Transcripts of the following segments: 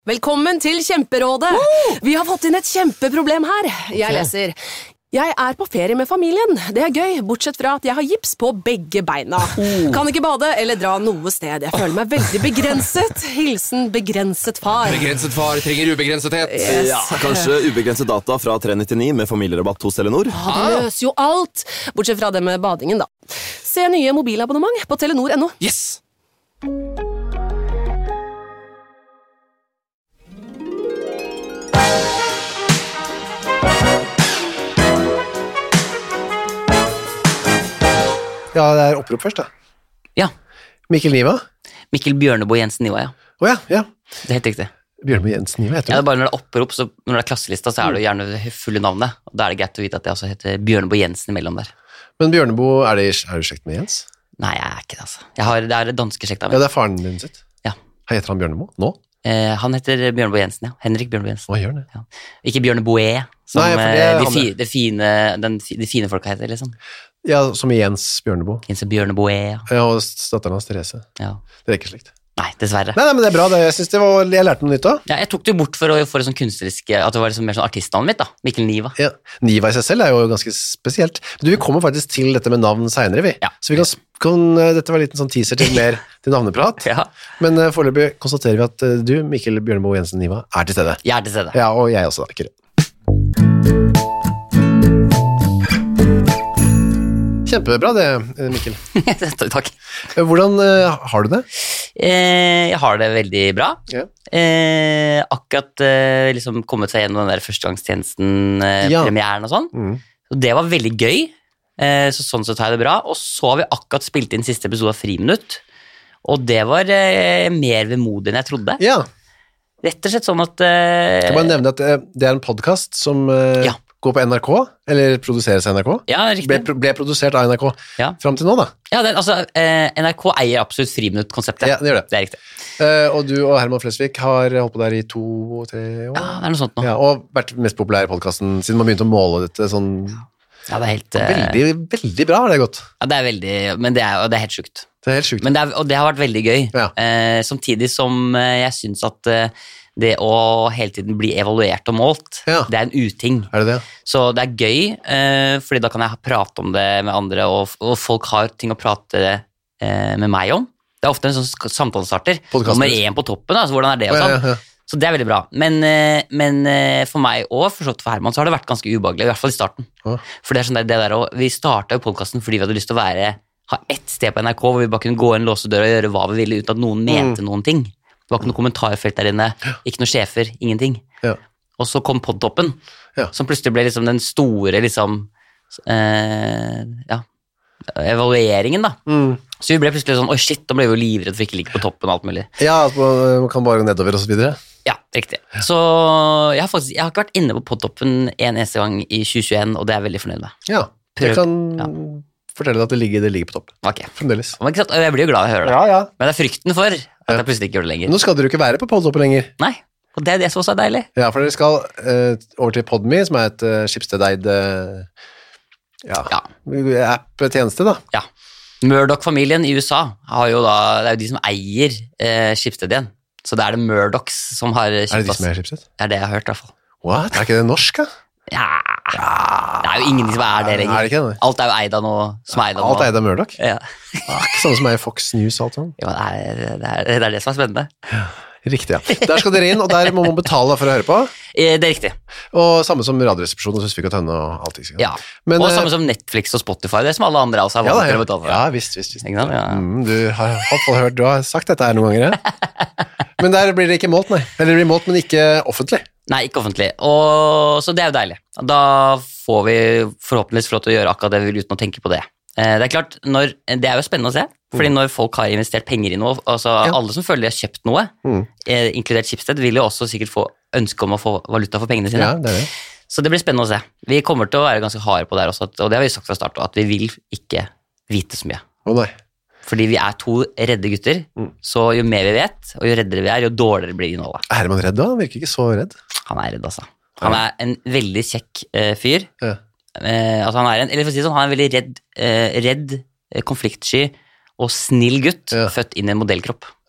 Velkommen til Kjemperådet! Vi har fått inn et kjempeproblem her. Jeg leser. Jeg er på ferie med familien. Det er gøy, bortsett fra at jeg har gips på begge beina. Kan ikke bade eller dra noe sted. Jeg føler meg veldig begrenset. Hilsen begrenset far. Begrenset far trenger ubegrensethet. Yes. Ja, kanskje ubegrenset data fra 399 med familierabatt hos Telenor? Ja, det løser jo alt. Bortsett fra det med badingen, da. Se nye mobilabonnement på Telenor.no. Yes! Ja, det er opprop først da. Ja, Mikkel Niva? Mikkel Bjørneboe Jensen Niva, ja. Åja, ja. Det er helt riktig. Bjørneboe Jensen Niva heter Ja, det det. er bare når det er opprop, så når det er klasselista, så er det jo gjerne det fulle navnet. Og da er det greit å vite at jeg også heter Bjørneboe Jensen imellom der. Men Bjørneboe, er du slekt med Jens? Nei, jeg er ikke det, altså. Det er det danske slekta Ja, mi. det er faren din sitt. Ja. Heter han Bjørneboe nå? Han heter Bjørneboe Jensen, ja. Henrik Bjørneboe Jensen. Hva gjør han det? Ja. Ikke Bjørneboe, som Nei, for det er de fine folka heter, liksom. Ja, som i Jens Bjørneboe. Jens Bjørneboe, ja. Ja, og datteren hans, Therese. Ja. Det er ikke slekt. Nei, dessverre. Nei, men det er bra. Jeg synes jeg lærte noe nytt da. Ja, jeg tok det jo bort for et sånn kunstnerisk, at det var liksom mer sånn artistnavnet mitt, da. Mikkel Niva. Ja. Niva i seg selv er jo ganske spesielt. Du, vi kommer faktisk til dette med navn senere, vi. Ja. Så vi dette var en liten sånn teaser til mer til navneprat. Ja. Men foreløpig konstaterer vi at du, Mikkel Bjørneboe Jensen Niva, er til stede. Jeg er til stede. Ja, og jeg også da, Kyrre. Kjempebra det, Mikkel. Takk. Hvordan har du det? Jeg har det veldig bra. Ja. Akkurat liksom kommet seg gjennom den der førstegangstjenesten, Ja. premieren og sånn. Og det var veldig gøy, så sånn så tar jeg det bra. Og så har vi akkurat spilt inn siste episode av Friminutt, og det var mer vemodig enn jeg trodde. Ja, Rett og slett sånn at kan man nevne at det er en podcast som Ja. går på NRK, eller produseres av NRK. Ja, riktig. Ble produsert av NRK Ja. frem til nå da. Ja, NRK eier absolutt Friminutt-konseptet. Ja, det gjør det. Det er riktig. Og du og Herman Flesvig har holdt på der i 2-3 år. Ja, det er noe sånt nå. Ja, og vært mest populær i podcasten siden man begynte å måle dette sånn Ja, det er helt veldig, veldig bra har det gått. Ja, det er veldig, men det er helt sjukt. Det er helt sjukt. Men og det har vært veldig gøy. Ja. Samtidig som jeg synes at det å hele tiden bli evaluert og målt, Ja. det er en uting. Er det det? Så det er gøy, fordi da kan jeg prate om det med andre, og folk har ting å prate med meg om. Det er ofte en sånn samtalestarter. Podcaster. Nummer 1 på toppen, altså hvordan er det og Ja, sånn. ja, ja. Så det er veldig bra. Men for meg og for Herman så har det vært ganske ubehagelig, i hvert fall i starten. Ja. For det er sånn vi startet jo podcasten fordi vi hadde lyst til å ha ett sted på NRK hvor vi bare kunne gå inn, låse døra og gjøre hva vi ville uten at noen mente noen ting. Det var ikke noe kommentarfelt der inne, ikke noe sjefer, ingenting. Ja. Og så kom Podtoppen, Ja. som plutselig ble liksom den store evalueringen da. Så vi ble plutselig sånn, oi shit, da ble vi jo livredd for ikke ligge på toppen og alt mulig. Ja, at man kan bare gå nedover og så videre. Ja, riktig. Så jeg har ikke vært inne på Podtoppen en eneste gang i 2021, og det er jeg veldig fornøyd med. Ja, jeg kan fortelle deg at det ligger på toppen. Ok. Fremdeles. Men ikke sant, jeg blir jo glad av å høre det. Ja, ja. Men det er frykten for at jeg plutselig ikke gjør det lenger. Nå skal dere jo ikke være på Podtoppen lenger. Nei, og det er det som også er deilig. Ja, for dere skal over til Podme, som er et Schibsted-eid app-tjeneste da. Ja. Murdoch-familien i USA har jo da, det er jo de som eier Schibsted igjen. Så det er det Murdochs som har kjøpt Er det de oss. som er Schibsted? Det er det jeg har hørt i hvert fall. What? Er ikke det norsk, da? Ja, det er jo ingen som er det lenger. Er det ikke det? Alt er jo eid av noe som er eid av noe. Alt er eid av Murdoch? Ja. Det er ikke sånn som er i Fox News og alt sånt. Jo, det er det som er spennende. Riktig, ja. Der skal dere inn, og der må man betale for å høre på. Det er riktig. Og samme som Radioresepsjonen og Søsvik og Tønne og alt. Ikke sant? Ja. Men, og samme som Netflix og Spotify, det som alle andre også har Ja, vant da, til å betale for. ja, visst. Ikke sant? Ja. Du har i hvert fall hørt, du har sagt dette her noen ganger, ja. Men der blir det ikke målt, nei. Eller det blir målt, men ikke offentlig. Nei, ikke offentlig. Så det er jo deilig. Da får vi forhåpentligvis få lov til å gjøre akkurat det vi vil uten å tenke på det. Det er klart, det er jo spennende å se, fordi når folk har investert penger i noe, altså alle som føler de har kjøpt noe, inkludert Schibsted, vil jo også sikkert få ønske om å få valuta for pengene sine. Ja, det er det. Så det blir spennende å se. Vi kommer til å være ganske harde på det her også, og det har vi sagt fra start, at vi vil ikke vite så mye. Å nei. Fordi vi er 2 redde gutter, så jo mer vi vet, og jo reddere vi er, jo dårligere blir innholdet. Er Herman redd da? Han virker ikke så redd. Han er redd, altså. Han er en veldig kjekk fyr. Ja. Altså han er eller for å si det sånn, han er en veldig redd, konfliktsky og snill gutt, Ja. født inn i en modellkropp.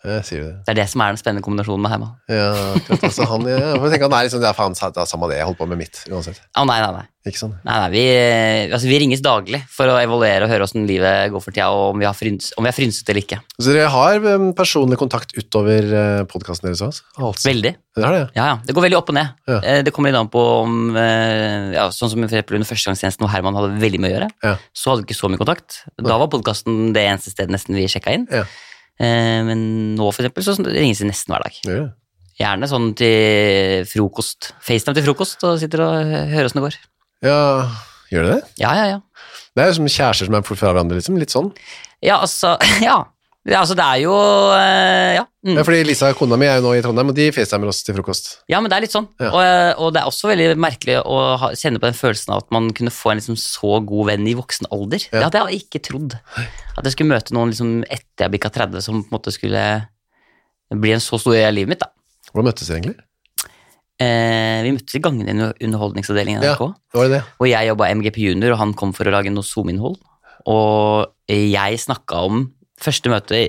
Sier du det? Det er det som er den spennende kombinasjonen med Herman. Ja, akkurat. Altså, jeg tenker han liksom, faen, det er samme det jeg holdt på med mitt, uansett. Nei. Ikke sånn? Nei, vi ringes daglig for å evaluere og høre hvordan livet går for tida, og om vi har frynset eller ikke. Så dere har personlig kontakt utover podcasten deres også? Altså. Veldig. Det har det, Ja. Det går veldig opp og ned. Ja. Det kommer litt an på om, sånn som for eksempel under førstegangstjenesten hvor Herman hadde veldig mye å gjøre, Ja. så hadde vi ikke så mye kontakt. Da var podcasten det eneste stedet nesten vi sjekket inn. Ja. Men nå for eksempel så ringes vi nesten hver dag. Gjør det? Gjerne sånn til frokost. FaceTime til frokost, og sitter og hører hvordan det går. Ja, gjør det det? Ja. Det er jo som kjærester som er fra hverandre, liksom, litt sånn. Ja, altså, det er jo, ja. Ja, fordi Lisa, kona mi, er jo nå i Trondheim, og de facetimer oss til frokost. Ja, men det er litt sånn. Ja. Og det er også veldig merkelig å kjenne på den følelsen av at man kunne få en liksom så god venn i voksen alder. Ja. Det hadde jeg ikke trodd. At jeg skulle møte noen liksom etter jeg bikket 30 som på en måte skulle bli en så stor del av livet mitt da. Hvordan møttes dere egentlig? Vi møttes i gangen i underholdningsavdelingen i NRK. Ja, var det det? Og jeg jobbet MGP Junior, og han kom for å lage noe Zoom-innhold. Og jeg snakket om første møte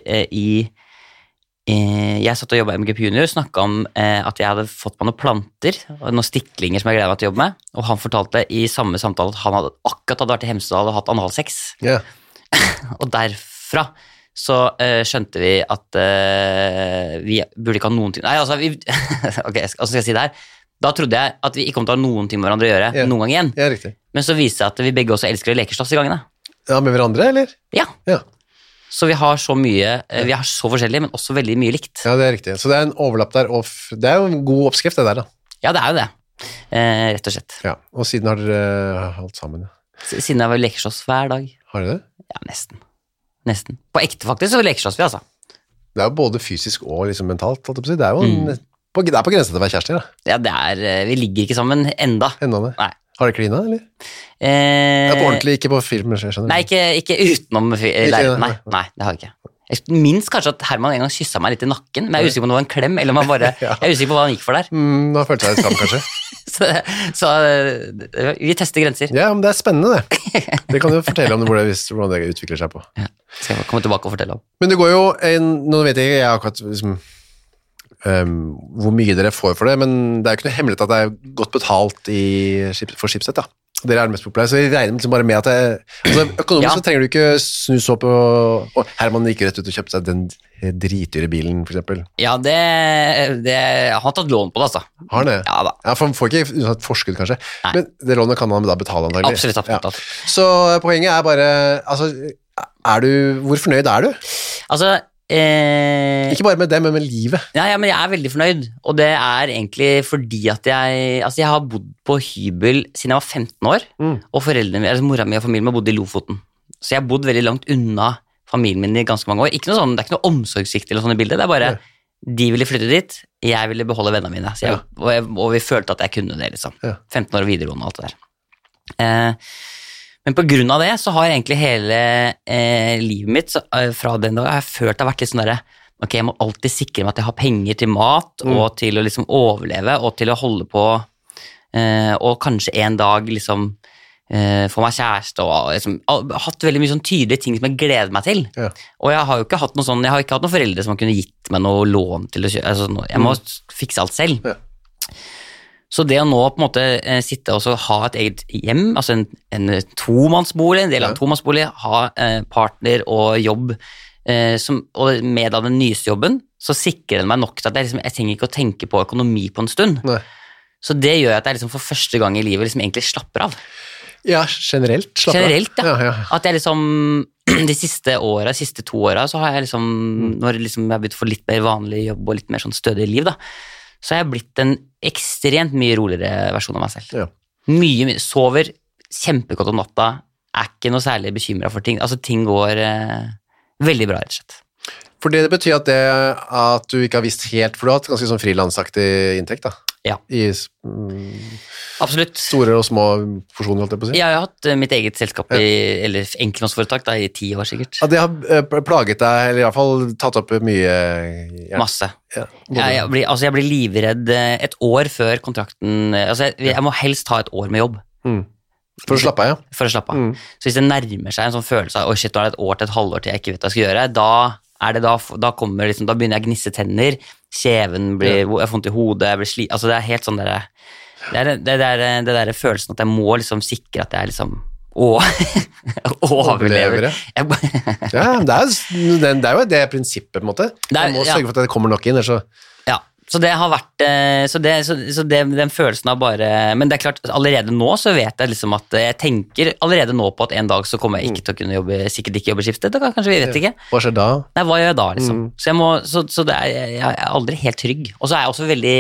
jeg satt og jobbet i MGP Junior, snakket om at jeg hadde fått meg noen planter, og noen stiklinger som jeg gleder meg til å jobbe med, og han fortalte i samme samtale at han akkurat hadde vært i Hemsedal og hatt analsex. Ja. Og derfra så skjønte vi at vi burde ikke ha noen ting. Nei, altså, ok, hva skal jeg si det her? Da trodde jeg at vi ikke kom til å ha noen ting med hverandre å gjøre noen gang igjen. Ja, riktig. Men så viste det seg at vi begge også elsker å lekeslåss i gangene. Ja, med hverandre, eller? Ja. Ja. Så vi har så mye, vi har så forskjellig, men også veldig mye likt. Ja, det er riktig. Så det er en overlapp der, og det er jo en god oppskrift det der da. Ja, det er jo det. Rett og slett. Ja, og siden har dere holdt sammen. Siden jeg var lekeslåss hver dag. Har dere det? Ja, nesten. På ekte faktisk så lekeslåss vi, altså. Det er jo både fysisk og liksom mentalt, holdt jeg på å si. Det er jo det er på grensen til å være kjærester, da. Ja, vi ligger ikke sammen enda. Enda det. Nei. Har dere klina, eller? Ja, på ordentlig, ikke på film, jeg skjønner. Nei, ikke utenom leiligheten. Nei, det har jeg ikke. Jeg minns kanskje at Herman en gang kysset meg litt i nakken, men jeg er usikker på om det var en klem, eller om han bare, jeg er usikker på hva han gikk for der. Da følte jeg det skam, kanskje. så vi tester grenser. Ja, men det er spennende, det. Det kan du fortelle om hvordan det utvikler seg på. Ja, skal jeg komme tilbake og fortelle om. Men det går jo, nå vet jeg akkurat liksom, hvor mye dere får for det, men det er jo ikke noe hemmelighet at det er godt betalt for Schibsted, da. Dere er det mest populære, så jeg regner liksom bare med at økonomisk så trenger du ikke snus opp, og Herman gikk rett ut og kjøpte seg den dritdyre bilen, for eksempel. Ja, han har tatt lån på det, altså. Har han det? Ja da. Ja, for han får ikke et forskudd, kanskje. Nei. Men det lånet kan han da betale, antagelig. Absolutt. Ja. Så poenget er bare, altså, hvor fornøyd er du? Altså, ikke bare med det, men med livet. Ja, men jeg er veldig fornøyd, og det er egentlig fordi at jeg har bodd på hybel siden jeg var 15 år, og mora mi og familien min har bodd i Lofoten. Så jeg har bodd veldig langt unna familien min i ganske mange år. Det er ikke noe omsorgssvikt eller sånne bilder, det er bare de ville flytte dit, jeg ville beholde vennene mine, så og vi følte at jeg kunne det, liksom. 15 år og videregående og alt det der. Men på grunn av det så har egentlig hele livet mitt fra den dag jeg har følt det har vært litt sånn der, ok, jeg må alltid sikre meg at jeg har penger til mat og til å liksom overleve og til å holde på og kanskje en dag liksom få meg kjæreste og liksom, hatt veldig mye sånn tydelige ting som jeg gleder meg til. Ja. Og jeg har jo ikke hatt jeg har ikke hatt noen foreldre som kunne gitt meg noe lån til å kjøpe, altså, jeg må fikse alt selv. Ja. Så det å nå på en måte sitte og ha et eget hjem, altså en tomannsbolig, en del av en tomannsbolig, ha partner og jobb, og med av den nyeste jobben, så sikrer den meg nok til at jeg trenger ikke å tenke på økonomi på en stund. Nei. Så det gjør at jeg liksom for første gang i livet liksom egentlig slapper av. Ja, generelt slapper av. Generelt, ja. At jeg liksom, de siste 2 årene, så har jeg liksom, når liksom jeg har begynt å få litt mer vanlig jobb og litt mer sånn stødig liv da, så har jeg blitt en ekstremt mye roligere versjon av meg selv. Ja. Mye, sover kjempegodt om natta, er ikke noe særlig bekymret for ting. Altså, ting går veldig bra, rett og slett. For det betyr at du ikke har visst helt, for du har hatt ganske sånn frilansaktig inntekt, da? Ja. Absolutt. Store og små porsjoner, holdt jeg på å si? Jeg har hatt mitt eget selskap, eller enkeltmannsforetak, i 10 år sikkert. Ja, det har plaget deg, eller i hvert fall tatt opp mye? Masse. Ja, jeg blir livredd et år før kontrakten, altså jeg må helst ha et år med jobb. For å slappe av, ja. For å slappe av. Så hvis det nærmer seg en sånn følelse av, shit, nå er det et år til et halvår til jeg ikke vet hva jeg skal gjøre, da da kommer liksom, da begynner jeg å gnisse tenner, kjeven blir, jeg får vondt i hodet, jeg blir altså det helt sånn der, det der følelsen at jeg må liksom sikre at jeg liksom overlever. Ja, det er jo det prinsippet på en måte. Man må sørge for at det kommer nok inn, så... Ja, så det har vært, den følelsen av bare, men det er klart, allerede nå så vet jeg liksom at jeg tenker allerede nå på at en dag så kommer jeg ikke til å kunne jobbe, sikkert ikke jobbe skiftet, kanskje vi vet ikke. Hva skjer da? Nei, hva gjør jeg da liksom? Så jeg er aldri helt trygg. Og så er jeg også veldig,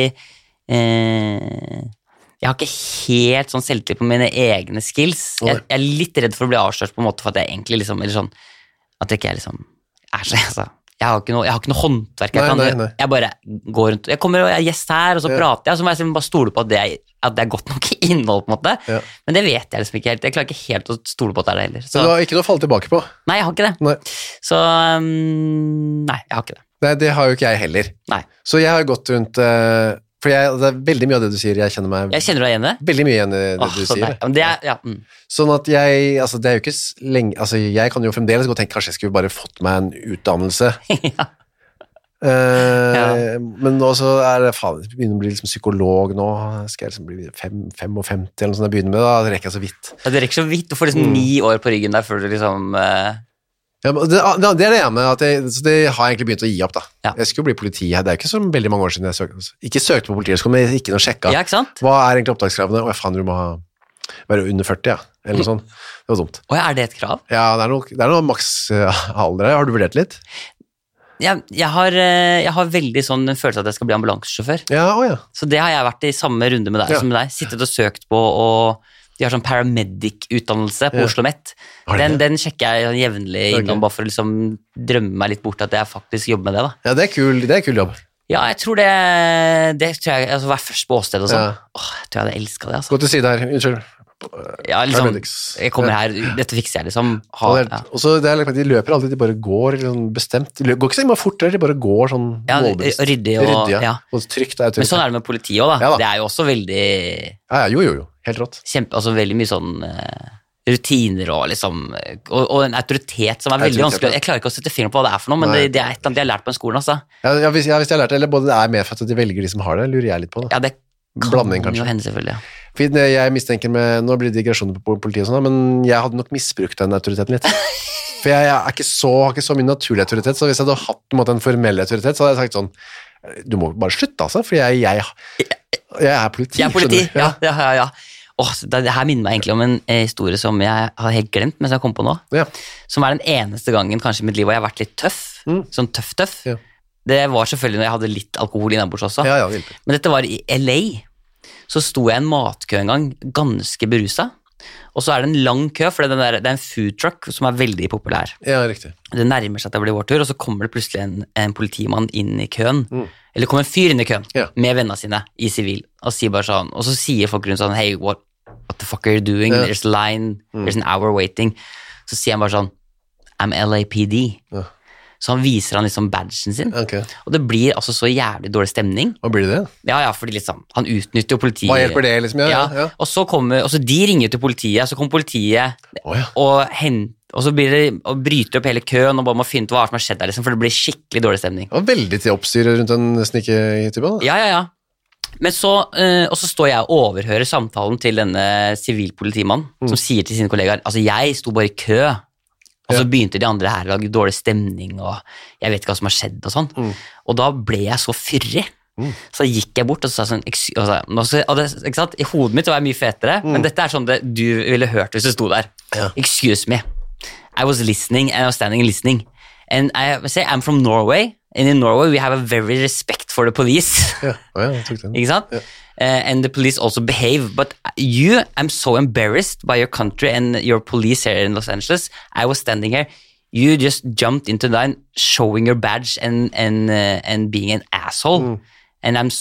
jeg har ikke helt sånn selvtillit på mine egne skills. Jeg er litt redd for å bli avslørt på en måte for at jeg egentlig liksom, eller sånn, at jeg ikke liksom er så, altså. Jeg har ikke noe håndverk. Jeg bare går rundt. Jeg kommer og jeg er gjest her, og så prater jeg, og så må jeg liksom bare stole på at det er godt nok innhold, på en måte. Ja. Men det vet jeg liksom ikke helt. Jeg klarer ikke helt å stole på at det er det heller. Så du har ikke noe å falle tilbake på? Nei, jeg har ikke det. Nei. Så, nei, jeg har ikke det. Nei, det har jo ikke jeg heller. Nei. Så jeg har gått rundt... For det er veldig mye av det du sier, jeg kjenner meg... Jeg kjenner deg igjen det? Veldig mye igjen i det du sier. Men det er, Sånn at altså det er jo ikke lenge... Altså jeg kan jo fremdeles gå og tenke, kanskje jeg skulle bare fått meg en utdannelse. Men nå så er det, faen, jeg begynner å bli liksom psykolog nå, skal jeg liksom bli 55 eller noe sånt jeg begynner med, da rekker jeg så vidt. Ja, det rekker så vidt, du får liksom 9 år på ryggen der før du liksom... Ja, det er det jeg med, så det har jeg egentlig begynt å gi opp da. Ja. Jeg skulle bli politi her, det er jo ikke så veldig mange år siden jeg ikke søkte på politihøgskolen, men ikke noe sjekka. Ja, ikke sant? Hva er egentlig opptakskravene? Faen, du må være under 40, eller noe sånt. Det var dumt. Er det et krav? Ja, det er noe maks alder. Har du vurdert litt? Jeg har veldig sånn en følelse at jeg skal bli ambulansesjåfør. Ja. Så det har jeg vært i samme runde med deg som med deg. Sittet og søkt på, og de har sånn paramedic-utdannelse på Oslo Met. Den sjekker jeg jevnlig innom, bare for å liksom drømme meg litt bort at jeg faktisk jobber med det da. Ja, det er kul jobb. Ja, jeg tror det tror jeg, altså være først på åsted og sånn. Jeg tror jeg hadde elsket det, altså. Godt å si det her, unnskyld. Ja, liksom, jeg kommer her, dette fikser jeg liksom. Og så det er, de løper alltid, de bare går sånn bestemt. De går ikke så mye fortere, de bare går sånn målbevisst. Ryddig og trygt. Men sånn er det med politiet også da. Det er jo også veldig... Jo, helt rått. Altså veldig mye sånn rutiner og liksom, og en autoritet som er veldig vanskelig. Jeg klarer ikke å sette fingeren på hva det er for noe, men det er et eller annet de har lært på en skolen, altså. Ja, hvis jeg har lært det, eller både det er medfødt at de velger de som har det, lurer jeg litt på det. Ja, det kan jo hende selvfølgelig, For jeg mistenker nå blir det digresjoner på politiet og sånn, men jeg hadde nok misbrukt den autoriteten litt. For jeg har ikke så mye naturlig autoritet, så hvis jeg hadde hatt en formell autoritet, så hadde jeg sagt sånn, du må bare slutte altså, for jeg er politi. Jeg er politi, ja. Det her minner meg egentlig om en historie som jeg har helt glemt, mens jeg kom på nå. Som er den eneste gangen kanskje i mitt liv hvor jeg har vært litt tøff, sånn tøff. Ja. Det var selvfølgelig når jeg hadde litt alkohol innabords også. Men dette var i LA. Så sto jeg i en matkø en gang, ganske beruset, og så er det en lang kø, for det er en food truck som er veldig populær. Ja, riktig. Det nærmer seg at det blir vår tur, og så kommer det plutselig en politimann inn i køen, eller kommer en fyr inn i køen, med vennene sine i sivil, og sier bare sånn, og så sier folk rundt sånn, hey, what the fuck are you doing? There's a line, there's an hour waiting. Så sier han bare sånn, I'm LAPD. Så viser han liksom badgen sin, og det blir altså så jævlig dårlig stemning. Hva blir det? Ja, fordi liksom, han utnytter jo politiet. Hva hjelper det liksom? Ja. Og så de ringer til politiet, så kommer politiet, og så blir det, og bryter opp hele køen, og bare må finne ut hva som har skjedd der, liksom, for det blir skikkelig dårlig stemning. Det var veldig til oppstyr rundt en sniketype da. Ja. Men så, og så står jeg og overhører samtalen til denne sivilpolitimannen, som sier til sine kollegaer, altså jeg sto bare i kø, og så begynte de andre her å lage dårlig stemning, og jeg vet ikke hva som har skjedd og sånn. Og da ble jeg så fyrrig. Så gikk jeg bort og sa sånn, ikke sant? I hodet mitt var jeg mye fetere, men dette er sånn det du ville hørt hvis du sto der. Excuse me, I was listening, and I was standing and listening. And I say, I'm from Norway, and in Norway we have a very respect for the police. Ikke sant? And the police also behave, but I'm so embarrassed by your country and your police here in Los Angeles. I was standing here, you just jumped into the line showing your badge and being an asshole, and I'm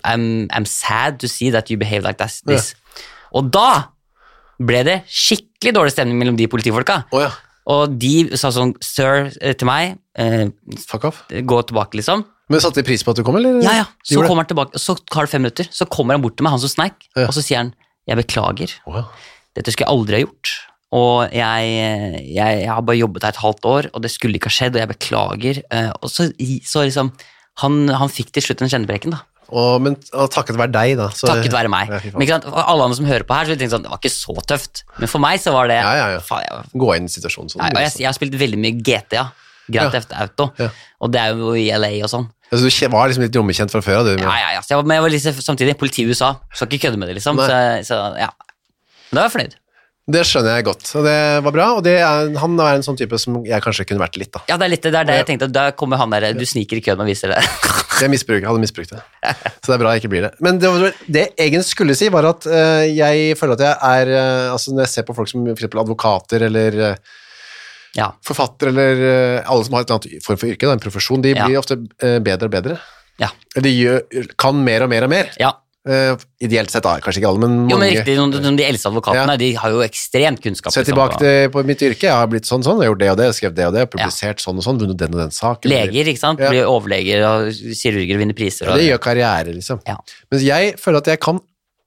sad to see that you behave like this. Og da ble det skikkelig dårlig stemning mellom de politifolka. Og de sa sånn, sir, til meg, fuck off, gå tilbake liksom. Men satte de pris på at du kom, eller? Ja, så kommer han tilbake, så tar det 5 minutter, så kommer han bort til meg, han som sneik, og så sier han, jeg beklager, dette skulle jeg aldri ha gjort, og jeg har bare jobbet her et halvt år, og det skulle ikke ha skjedd, og jeg beklager. Og så liksom, han fikk til slutt en kjennepreken da. Men takket være deg da. Takket være meg. Men ikke sant, alle andre som hører på her, så vil jeg tenke sånn, det var ikke så tøft. Men for meg så var det... Gå inn i situasjonen sånn. Og jeg har spilt veldig mye GTA, Grand Theft Auto, og det jo i LA og sånn. Altså, du var liksom litt rommekjent fra før, du? Men jeg var liksom samtidig politi i USA, så ikke kødde med det liksom, så ja. Men da var jeg fornøyd. Det skjønner jeg godt, og det var bra, og han er en sånn type som jeg kanskje kunne vært litt da. Ja, det litt det jeg tenkte, da kommer han der, du sniker i køen og viser det. Jeg hadde misbrukt det, så det bra jeg ikke blir det. Men det jeg egentlig skulle si var at jeg føler at jeg altså når jeg ser på folk som for eksempel advokater eller forfatter eller alle som har et eller annet form for yrke, en profesjon, de blir ofte bedre og bedre. Ja. De kan mer og mer og mer. Ja. Ideelt sett kanskje ikke alle, men mange. Jo, men riktig, de eldste advokatene, de har jo ekstremt kunnskap. Se tilbake på mitt yrke, jeg har blitt sånn, jeg har gjort det og det, skrevet det og det, publisert sånn og sånn, vunnet den og den saken. Leger, ikke sant? Blir overleger og kirurger vinner priser. Det gjør karriere, liksom. Ja. Men jeg føler at jeg kan,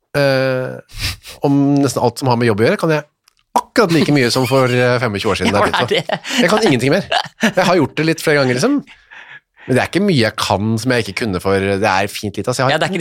om nesten alt som har med jobb å gjøre, kan jeg akkurat like mye som for 25 år siden. Jeg kan ingenting mer. Jeg har gjort det litt flere ganger, liksom. Men det ikke mye jeg kan som jeg ikke kunne for, det fint litt, altså jeg har det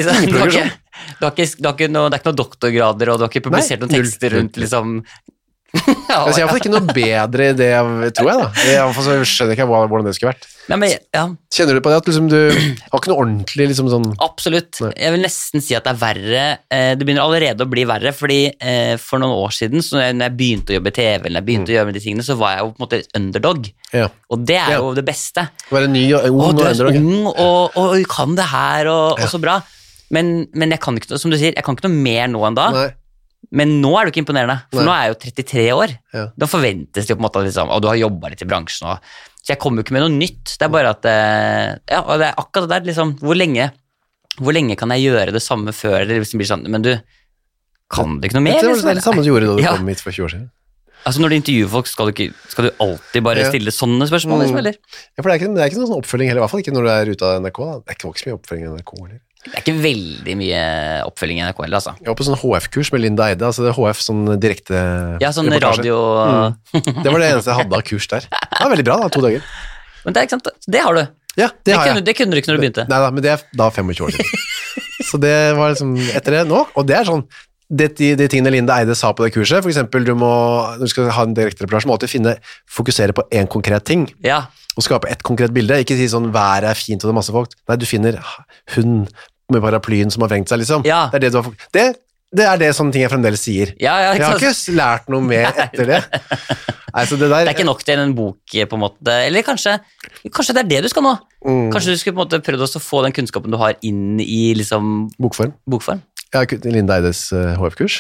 ikke noen doktorgrader, og du har ikke publisert noen tekster rundt, liksom. Altså, jeg har ikke noe bedre i det, tror jeg da. Så skjønner ikke hvordan det skulle vært. Kjenner du på det at liksom, du har ikke noe ordentlig liksom sånn... Absolutt. Jeg vil nesten si at det verre. Det begynner allerede å bli verre, fordi for noen år siden, så når jeg begynte å jobbe i TV, eller jeg begynte å gjøre med de tingene, så var jeg jo på en måte underdog. Ja. Og det jo det beste. Være ny og ung og underdog. Ung, og kan det her, og så bra. Men jeg kan ikke, som du sier, jeg kan ikke noe mer nå enn da. Nei. Men nå det ikke imponerende, for nå jeg jo 33 år. Ja. Da forventes det på en måte liksom, og du har jobbet litt i bransjen, så jeg kommer jo ikke med noe nytt. Det bare at, og det akkurat det der, liksom, hvor lenge kan jeg gjøre det samme før det liksom blir sånn, men du, kan du ikke noe mer? Det var det samme du gjorde da du kom hit for 20 år siden. Altså når du intervjuer folk, skal du alltid bare stille sånne spørsmål, liksom, eller? Ja, for det ikke noen sånn oppfølging heller, i hvert fall ikke når du ute av NRK, da. Det ikke så mye oppfølging av NRK, eller? Det ikke veldig mye oppfølging i NRK, altså. Jeg var på sånn HF-kurs med Linda Eide, altså det HF sånn direkte... Ja, sånn radio... Det var det eneste jeg hadde av kurs der. Det var veldig bra da, 2 dager. Men det ikke sant, det har du. Ja, det har jeg. Det kunne du ikke når du begynte. Neida, men det da 25 år siden. Så det var liksom etter det nå, og det sånn, de tingene Linda Eide sa på det kurset, for eksempel når du skal ha en direkte reportasje, må du fokusere på en konkret ting. Ja. Og skape et konkret bilde, ikke si sånn, været fint og det masse folk. Nei, du finner hun med paraplyen som har vrengt seg, liksom. Ja. Det det du har det det sånne ting jeg fremdeles sier. Ja, jeg har ikke lært noe mer etter det. Altså, det ikke nok til en bok, på en måte. Eller kanskje det det du skal nå. Kanskje du skulle på en måte prøvd å få den kunnskapen du har inn i, liksom... Bokform. Ja, Linda Eides HF-kurs.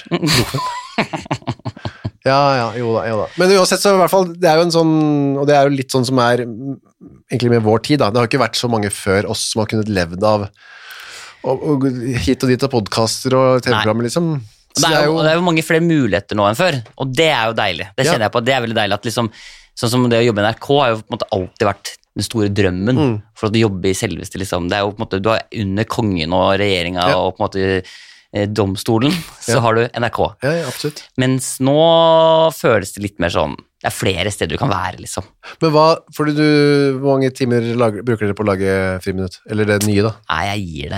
Bokform. Ja, jo da. Men uansett så i hvert fall, det jo en sånn, og det jo litt sånn som egentlig med vår tid da, det har ikke vært så mange før oss som har kunnet levd av og hit og dit av podcaster og TV-programmer liksom. Det jo mange flere muligheter nå enn før, og det jo deilig. Det kjenner jeg på, det veldig deilig at liksom, sånn som det å jobbe i NRK har jo på en måte alltid vært den store drømmen for at du jobber i selveste liksom. Det jo på en måte, du har under kongen og regjeringen og på en måte domstolen, så har du NRK. Ja, absolutt. Mens nå føles det litt mer sånn, det flere steder du kan være, liksom. Men hvor mange timer bruker dere på å lage Friminutt? Eller det nye, da? Nei, jeg gir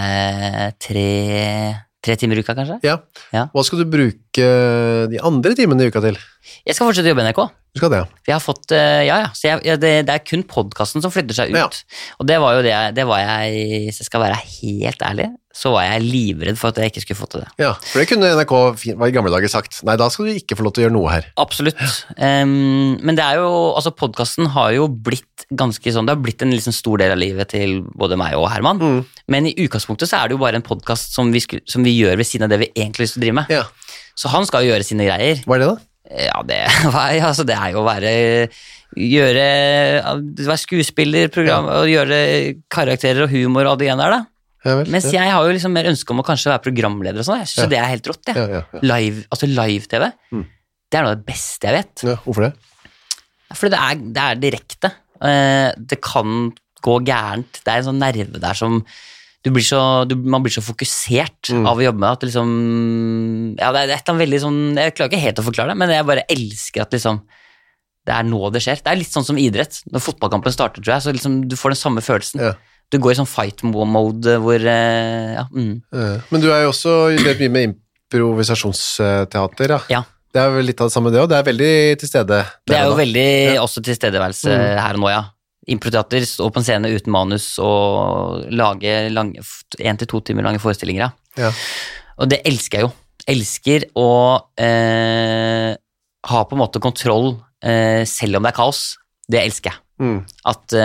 det 3 timer i uka, kanskje. Ja. Hva skal du bruke de andre timene i uka til? Jeg skal fortsette å jobbe i NRK. Du skal det, ja. Jeg har fått, så det kun podcasten som flytter seg ut. Ja. Og det var jo det var jeg, hvis jeg skal være helt ærlig, så var jeg livredd for at jeg ikke skulle få til det. Ja, for det kunne NRK i gamle dager sagt, nei, da skal du ikke få lov til å gjøre noe her. Absolutt. Men det jo, altså podcasten har jo blitt ganske sånn, det har blitt en liksom stor del av livet til både meg og Herman, men i utgangspunktet så det jo bare en podcast som vi gjør ved siden av det vi egentlig vil drive med. Ja. Så han skal jo gjøre sine greier. Hva det da? Ja, det jo å være skuespiller, program, og gjøre karakterer og humor og det igjen da. Ja, vel, mens jeg har jo liksom mer ønske om å kanskje være programleder og sånn, jeg synes det helt rått, det. Ja. Live-TV, det noe av det beste jeg vet. Ja, hvorfor det? Fordi det direkte. Det kan gå gærent. Det en sånn nerve der som man blir så fokusert av å jobbe med at liksom, ja, det er et eller annet veldig sånn, jeg klarer ikke helt å forklare det, men jeg bare elsker at liksom, det er nå det skjer. Det er litt sånn som idrett. Når fotballkampen starter, tror jeg, så liksom, du får den samme følelsen. Ja. Du går i sånn fight-mode hvor, Men du jo også litt mye med improvisasjonsteater, ja. Det vel litt av det samme det også. Det veldig til stede. Det jo veldig også tilstedeværelse her og nå, ja. Improteater, stå på en scene uten manus og lage 1 til 2 timer lange forestillinger. Ja. Og det elsker jeg jo. Elsker å ha på en måte kontroll selv om det kaos. Det elsker jeg. At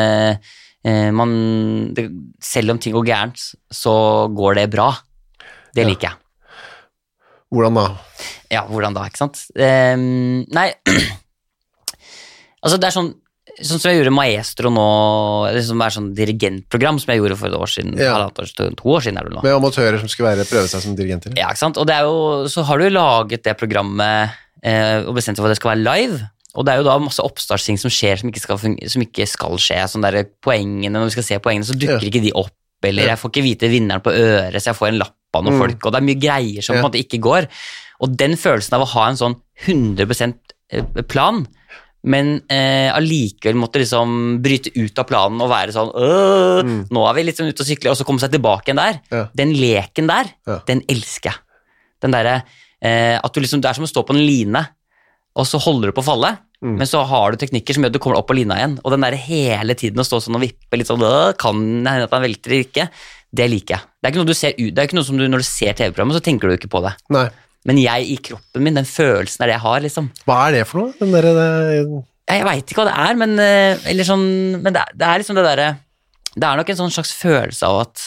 selv om ting går gærent, så går det bra. Det liker jeg. Hvordan da? Ja, hvordan da, ikke sant? Nei, altså det sånn som jeg gjorde Maestro nå, det som sånn dirigentprogram som jeg gjorde for 1 år siden, 2 år siden det nå. Med amatører som skulle prøve seg som dirigenter. Ja, ikke sant? Og det jo, så har du laget det programmet og bestemt for at det skal være live, og det jo da masse oppstartsting som skjer som ikke skal skje, sånn der poengene, når vi skal se poengene, så dukker ikke de opp, eller jeg får ikke vite vinneren på øret, så jeg får en lapp av noen folk, og det mye greier som på en måte ikke går, og den følelsen av å ha en sånn 100% plan, men allikevel måtte liksom bryte ut av planen og være sånn nå vi litt sånn ute og sykle, og så komme seg tilbake igjen der. Den leken der, den elsker jeg. Den der, at du liksom, det som å stå på en line, og så holder du på å falle, men så har du teknikker som gjør at du kommer opp på lina igjen, og den der hele tiden å stå sånn og vippe litt sånn, kan det hende at han velter eller ikke? Det liker jeg. Det ikke noe du ser ut, det ikke noe som du, når du ser TV-programmet, så tenker du ikke på det. Nei. Men jeg i kroppen min, den følelsen det jeg har, liksom. Hva det for noe? Den Jeg vet ikke hva det men, eller sånn, men det liksom det der, det nok en sånn slags følelse av at,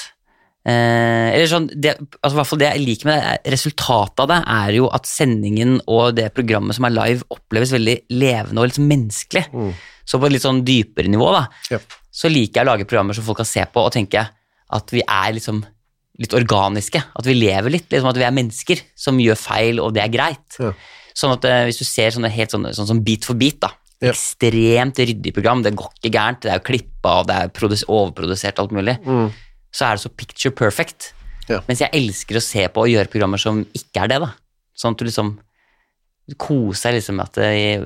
eller sånn, altså i hvert fall det jeg liker med det, resultatet av det jo at sendingen og det programmet som live oppleves veldig levende og liksom menneskelig. Så på et litt sånn dypere nivå da, så liker jeg å lage programmer som folk kan se på og tenke at vi liksom litt organiske, at vi lever litt, liksom at vi mennesker som gjør feil, og det greit. Sånn at hvis du ser sånne helt sånn som bit for bit da, ekstremt ryddig program, det går ikke gærent, det jo klippet, og det overprodusert alt mulig, så det så picture perfect. Mens jeg elsker å se på og gjøre programmer som ikke det da. Sånn at du liksom koser liksom at,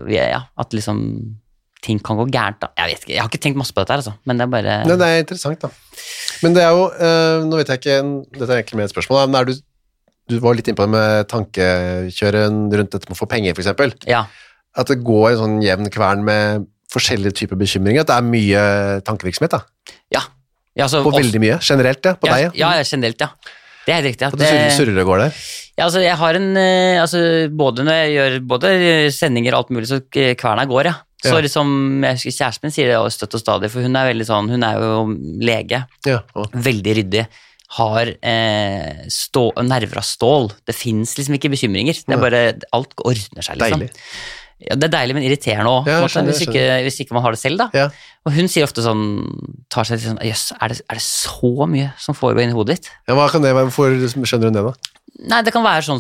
at liksom ting kan gå gærent da. Jeg vet ikke, jeg har ikke tenkt masse på dette her, altså, men det bare... Nei, det interessant da. Men det jo, nå vet jeg ikke, dette egentlig mer et spørsmål, men du var litt inne på det med tankekjøren rundt dette med å få penger, for eksempel. Ja. At det går en sånn jevn kvern med forskjellige typer bekymringer, at det mye tankevirksomhet da. Ja. Altså, på veldig mye, generelt ja, på deg. Ja, generelt ja. Det helt riktig. At det surrer og går der. Ja, altså jeg har både når jeg gjør både sendinger og alt mulig, så kverna går, ja. Så liksom, kjæresten min sier det støtt og stadig, for hun veldig sånn, hun jo lege, veldig ryddig, har nerver av stål, det finnes liksom ikke bekymringer, det bare, alt ordner seg liksom. Deilig. Ja, det deilig, men irriterende også, hvis ikke man har det selv da. Og hun sier ofte sånn, tar seg litt sånn, jøss, det så mye som foregår inn i hodet ditt? Ja, hva kan det være, hvorfor skjønner hun det da? Nei, det kan være sånn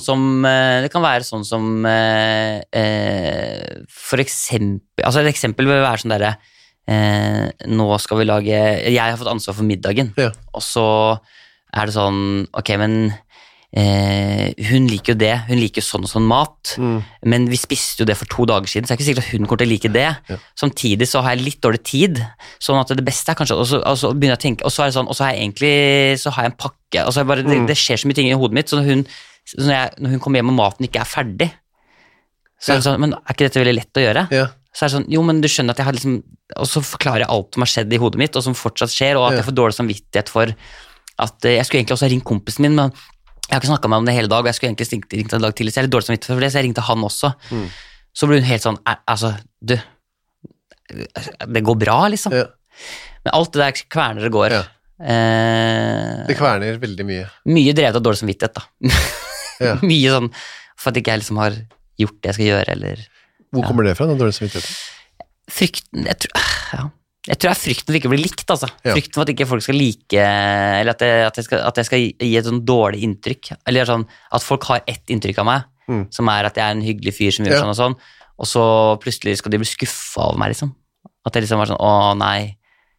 som for eksempel, altså et eksempel vil være sånn der, nå skal vi lage, jeg har fått ansvar for middagen, og så det sånn, ok, men hun liker jo det, hun liker sånn og sånn mat, men vi spiste jo det for 2 dager siden, så jeg ikke sikkert at hun kommer til å like det. Samtidig så har jeg litt dårlig tid, sånn at det beste kanskje, og så begynner jeg å tenke, og så det sånn, og så har jeg egentlig, så har jeg en pakke, og så bare, det skjer så mye ting i hodet mitt, så når hun kommer hjem og maten ikke ferdig, så det sånn, men ikke dette veldig lett å gjøre? Så det sånn, jo, men du skjønner at jeg har liksom, og så forklarer jeg alt som har skjedd i hodet mitt, og som fortsatt skjer, og at jeg får dårlig samvittighet for at jeg skulle egentlig også ha ringt kompisen min, men jeg har ikke snakket med ham det hele dag, og jeg skulle egentlig ringt en dag til, så jeg litt dårlig samvittighet for det, så jeg ringte han også. Så ble hun helt sånn, altså, du, det går bra, liksom. Men alt det der kverner det går. Det kverner veldig mye. Mye drevet av dårlig samvittighet, da. Mye sånn, for at ikke jeg liksom har gjort det jeg skal gjøre, eller... Hvor kommer det fra, den dårlige samvittigheten? Frykten, jeg tror frykten for ikke å bli likt, altså. Frykten for at ikke folk skal like, eller at jeg skal gi et sånn dårlig inntrykk, eller sånn, at folk har ett inntrykk av meg, som at jeg en hyggelig fyr som gjør sånn, og så plutselig skal de bli skuffet av meg, liksom. At det liksom var sånn, å nei,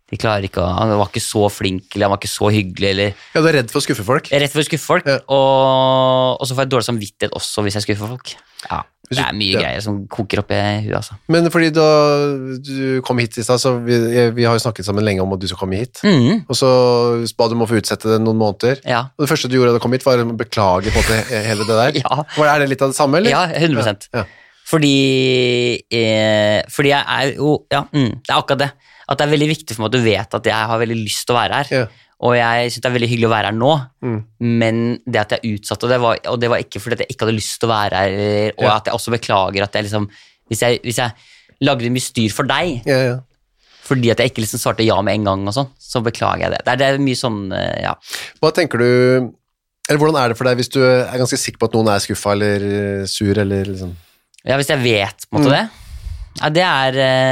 de klarer ikke han var ikke så flink, eller han var ikke så hyggelig, eller Ja, du er redd for å skuffe folk. jeg er rett for å skuffe folk, Ja. og så får jeg dårlig samvittighet også hvis jeg skuffer folk. Ja, det er mye Ja. greier som koker opp i huet, altså. Men fordi du kom hit i stad, så vi har jo snakket sammen lenge om at du skal komme hit. Og så ba du om å få utsette det noen måneder. Ja. Og det første du gjorde da du kom hit, var å beklage på en måte hele det der. Ja. Er det litt av det samme, eller? Ja, 100%. Ja. Fordi jeg er jo, det er akkurat det. At det er veldig viktig for meg at du vet at jeg har veldig lyst til å være her. Ja. Og jeg synes det er veldig hyggelig å være her nå, men det at jeg utsatte, og det var ikke fordi at jeg ikke hadde lyst til å være her, og at jeg også beklager at jeg liksom, hvis jeg lagde mye styr for deg, Ja. fordi at jeg ikke liksom svarte ja med en gang og sånn, så beklager jeg det. Det er mye sånn, ja. Hva tenker du, eller hvordan er det for deg hvis du er ganske sikker på at noen er skuffet eller sur, eller liksom? Ja, hvis jeg vet på en måte det, ja, det er,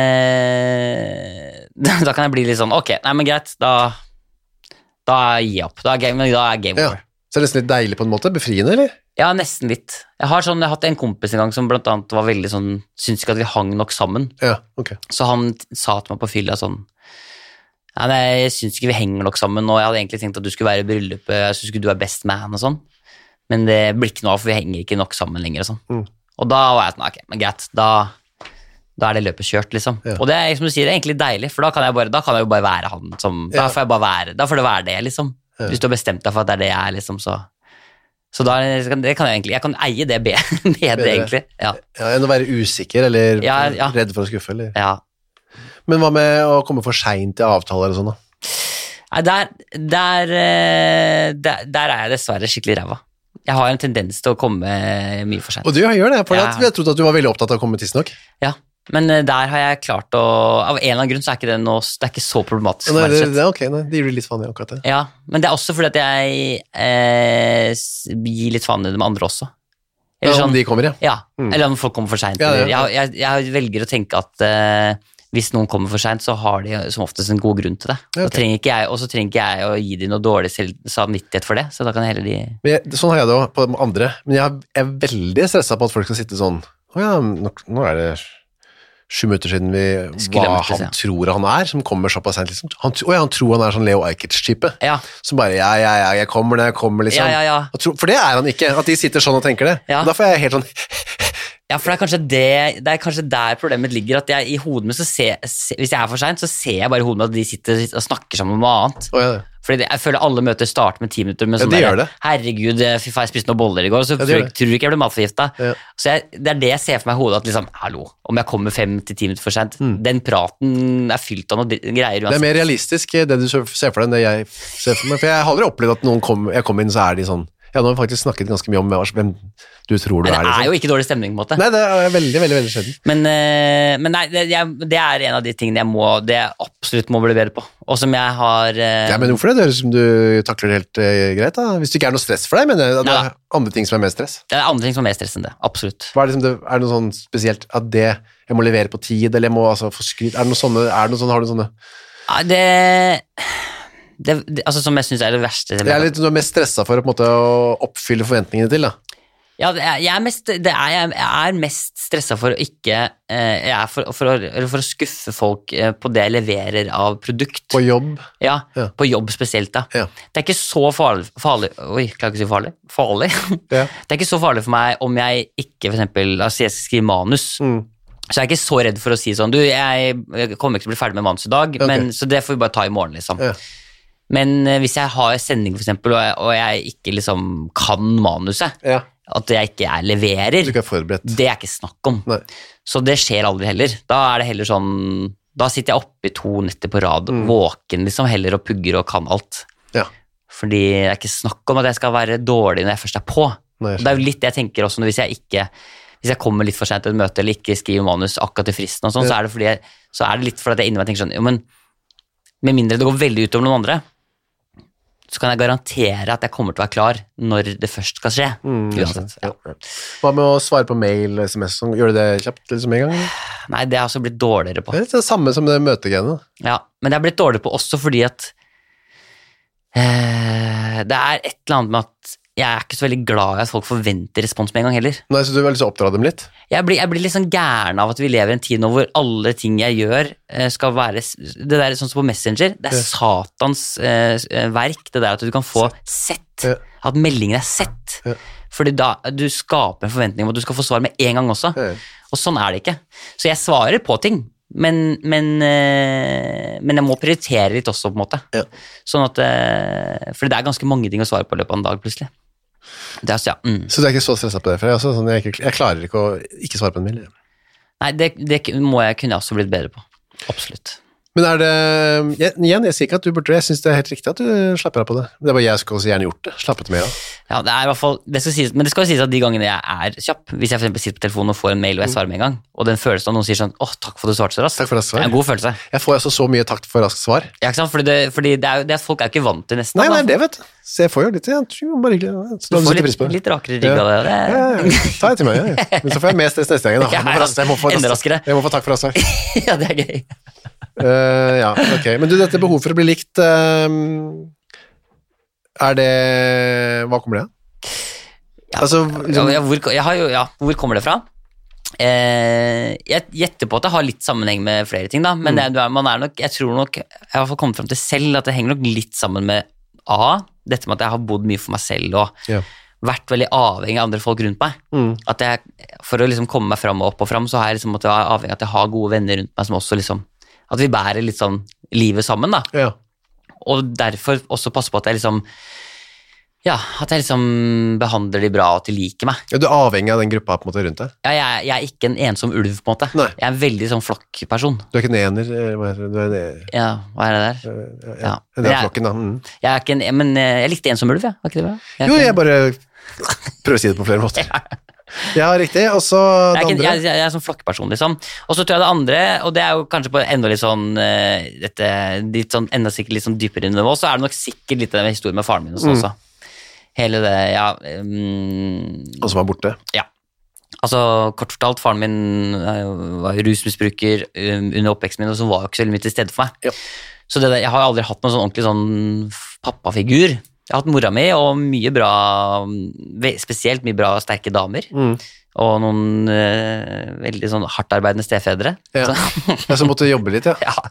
da kan jeg bli litt sånn, ok, nei, men greit, da gir jeg opp, da er game Ja. over. Så er det nesten litt deilig på en måte, befriende, eller? Ja, nesten litt. Jeg har hatt en kompis en gang som blant annet var veldig sånn, syntes ikke at vi hang nok sammen, Ja, ok. så han sa til meg på fylla sånn, ja, nei, jeg synes ikke vi henger nok sammen, og jeg hadde egentlig tenkt at du skulle være i bryllupet, jeg synes ikke du er best man og sånn, men det blir ikke noe av, for vi henger ikke nok sammen lenger og sånn. Og da var jeg sånn, ok, men greit, da er det løpet kjørt, liksom. Ja. Og det er, som du sier, det er egentlig deilig, for da kan jeg jo bare være han som, da får det være det, liksom. Hvis du har bestemt deg for at det er det jeg er, liksom, så da jeg kan eie det bedre, egentlig. Ja. Ja, enn å være usikker, eller Ja. redd for å skuffe, eller? Ja. Men hva med å komme for sent til avtaler og sånn, da? Nei, der er jeg dessverre skikkelig ræva. Jeg har en tendens til å komme mye for sent. Og du gjør det, for Ja. jeg trodde at du var veldig opptatt av å komme tidsnok. Ja, men der har jeg klart av en eller annen grunn så er ikke det nå, det er ikke så problematisk. Nei, rett og slett. det er ok, nei, det gir du litt faen i akkurat det. Ja, men det er også fordi at jeg gir litt faen i dem andre også. Ja, om de kommer, ja. Ja, eller om folk kommer for sent. Ja, ja. eller Jeg velger å tenke at hvis noen kommer for sent, så har de som oftest en god grunn til det. Ja, ok. Og så trenger ikke jeg å gi dem noe dårlig samvittighet for det, så da kan jeg heller Men sånn har jeg det også på andre, men jeg er veldig stresset på at folk skal sitte sånn, åja, nå er det 7 minutter siden Skulle hva møtes, han ja. tror han er, som kommer såpass sent, liksom. Han tror han er sånn Leo Ajkic-type, Ja, som bare, jeg kommer når jeg kommer, liksom. Ja. For det er han ikke, at de sitter sånn og tenker det. Ja. Og da får jeg helt sånn, Ja, for det er kanskje der problemet ligger, at jeg i hodet mitt, hvis jeg er for sent, så ser jeg bare i hodet mitt at de sitter og snakker sammen om noe annet. åja, Fordi jeg føler alle møter starter med 10 minutter med Ja, sånn de der, gjør det. herregud, fy faen, jeg spiste noen boller i går, og så Ja, de gjør det. tror du ikke jeg ble matforgifta. Ja. Så det er det jeg ser for meg i hodet, at liksom, hallo, om jeg kommer 5 til 10 minutter for sent, den praten er fylt av noe greier det er uansett. mer realistisk det du ser for deg enn det jeg ser for meg, for jeg har aldri opplevd at jeg kommer inn, så er de sånn, ja, nå har vi faktisk snakket ganske mye om hvem du tror du Men det er, er liksom. jo ikke dårlig stemning, på en måte. Nei, det er veldig, veldig, veldig sjelden. Men nei, det er en av de tingene jeg absolutt må bli bedre på, og som jeg har Ja, men hvorfor det? Det høres ut som du takler det helt greit, da. Hvis det ikke er noe stress for deg, men det Neida. er andre ting som er mer stress. det er andre ting som er mer stress enn det, absolutt. Hva er, er det noe sånn spesielt at jeg må levere på tid, eller jeg må altså få skryt? Er det noe sånne, har du sånne? Ja, altså som jeg synes er det verste. Jeg er litt, du er mest stresset for å, på en måte, å oppfylle forventningene til, da. Ja, jeg er mest stresset for å ikke for å skuffe folk på det jeg leverer av produkt. På jobb. Ja, Ja. på jobb spesielt da. Ja. Det er ikke så farlig Oi, klarer ikke å si farlig. Farlig? Ja. Det er ikke så farlig for meg om jeg ikke, for eksempel, altså jeg skal skrive manus. Så jeg er ikke så redd for å si sånn, jeg kommer ikke til å bli ferdig med manus i dag, Ok. så det får vi bare ta i morgen, liksom. Ja. Men hvis jeg har sending, for eksempel, og jeg ikke liksom kan manuset, Ja. at jeg ikke leverer, Du ikke er forberedt. det er ikke snakk om. Nei. Så det skjer aldri heller. Da er det heller sånn, da sitter jeg oppe i 2 netter på rad, våken liksom, heller og pugger og kan alt. Ja. Fordi det er ikke snakk om at jeg skal være dårlig når jeg først er på. Nei, Og det er jo litt det jeg tenker også, hvis jeg kommer litt for sent til et møte, eller ikke skriver manus akkurat til fristen og sånn, Ja. så er det litt fordi jeg inni meg tenker sånn, jo, men med mindre det går veldig utover noen andre, så kan jeg garantere at jeg kommer til å være klar når det først skal skje. Uansett. Ja. Hva med å svare på mail, SMS, sånn? Gjør du det kjapt liksom en gang? Eller? Nei, det har jeg også blitt dårligere på. Det er litt det samme som det møtegreiene. Ja, men det har blitt dårlig på også fordi at det er et eller annet med at jeg er ikke så veldig glad i at folk forventer respons med en gang heller. Nei, så du vil liksom oppdra dem litt? Jeg blir litt sånn gæren av at vi lever i en tid nå hvor alle ting jeg gjør skal være, det der sånn som på Messenger, det satans verk, det der at du kan få sett, at meldingen sett, fordi da du skaper en forventning om at du skal få svar med en gang også, og sånn det ikke. Så jeg svarer på ting, men jeg må prioritere litt også på en måte. Sånn at, for det ganske mange ting å svare på i løpet av en dag plutselig. Så Så du ikke så stresset på det? For jeg klarer ikke å ikke svare på en mail. Nei, det kunne jeg også blitt bedre på. Absolutt. Men jeg sier ikke at du burde, jeg synes det helt riktig at du slapper av på det. Det bare jeg skulle også gjerne gjort det, slappet mer av. Ja, det i hvert fall, men det skal jo sies at de gangene jeg kjapp, hvis jeg for eksempel sitter på telefonen og får en mail og jeg svarer med en gang, og den følelsen av noen sier sånn, takk for at du svarte så raskt. Takk for raskt svar. Det en god følelse. Jeg får altså så mye takk for raskt svar. Ja, ikke sant? Fordi folk ikke vant til nesten. Nei, det vet du. Så jeg får jo litt, bare hyggelig. Du får litt rakere rygg av det. Ja, ta det til meg, Men så får jeg mer stress neste gang. Enda raskere. Jeg må få takk for raskt svar. Ja, det gøy. Ja, ok. Men du, dette behov for å bli likt, hva kommer det av? Ja, altså, hvor kommer det fra? Jeg gjetter på at det har litt sammenheng med flere ting da, men jeg tror nok, jeg har i hvert fall kommet frem til selv at det henger nok litt sammen med dette med at jeg har bodd mye for meg selv og vært veldig avhengig av andre folk rundt meg. At for å liksom komme meg frem og opp og frem, så har jeg liksom måttet være avhengig av at jeg har gode venner rundt meg som også liksom, at vi bærer litt sånn livet sammen da. Og derfor også passe på at jeg liksom at jeg liksom behandler de bra og at de liker meg. Du avhengig av den gruppa på en måte rundt deg? Ja, jeg er ikke en ensom ulv på en måte. Nei. Jeg er en veldig sånn flokkperson. Du ikke en ener? Du en ja, hva det der? En del av flokken da. Jeg er ikke men jeg likte ensom ulv, var ikke det bra? Jeg bare prøver å si det på flere måter. Ja, riktig, og så det andre. Jeg er sånn flokkperson, liksom. Og så tror jeg det andre, og det er jo kanskje på enda litt sånn, litt sånn enda sikkert litt sånn dypere nivå, så er det nok sikkert litt av den historien med faren min og sånn også. Hele det, og som var borte. Ja. Altså, kort fortalt, faren min var rusmisbruker under oppveksten min, og så var jo ikke så veldig mye til stede for meg. Så jeg har aldri hatt noen sånn ordentlig sånn pappafigur. Jeg har hatt mora mi, og mye bra, spesielt mye bra sterke damer, og noen veldig sånn hardtarbeidende stefedre. Som måtte jobbe litt,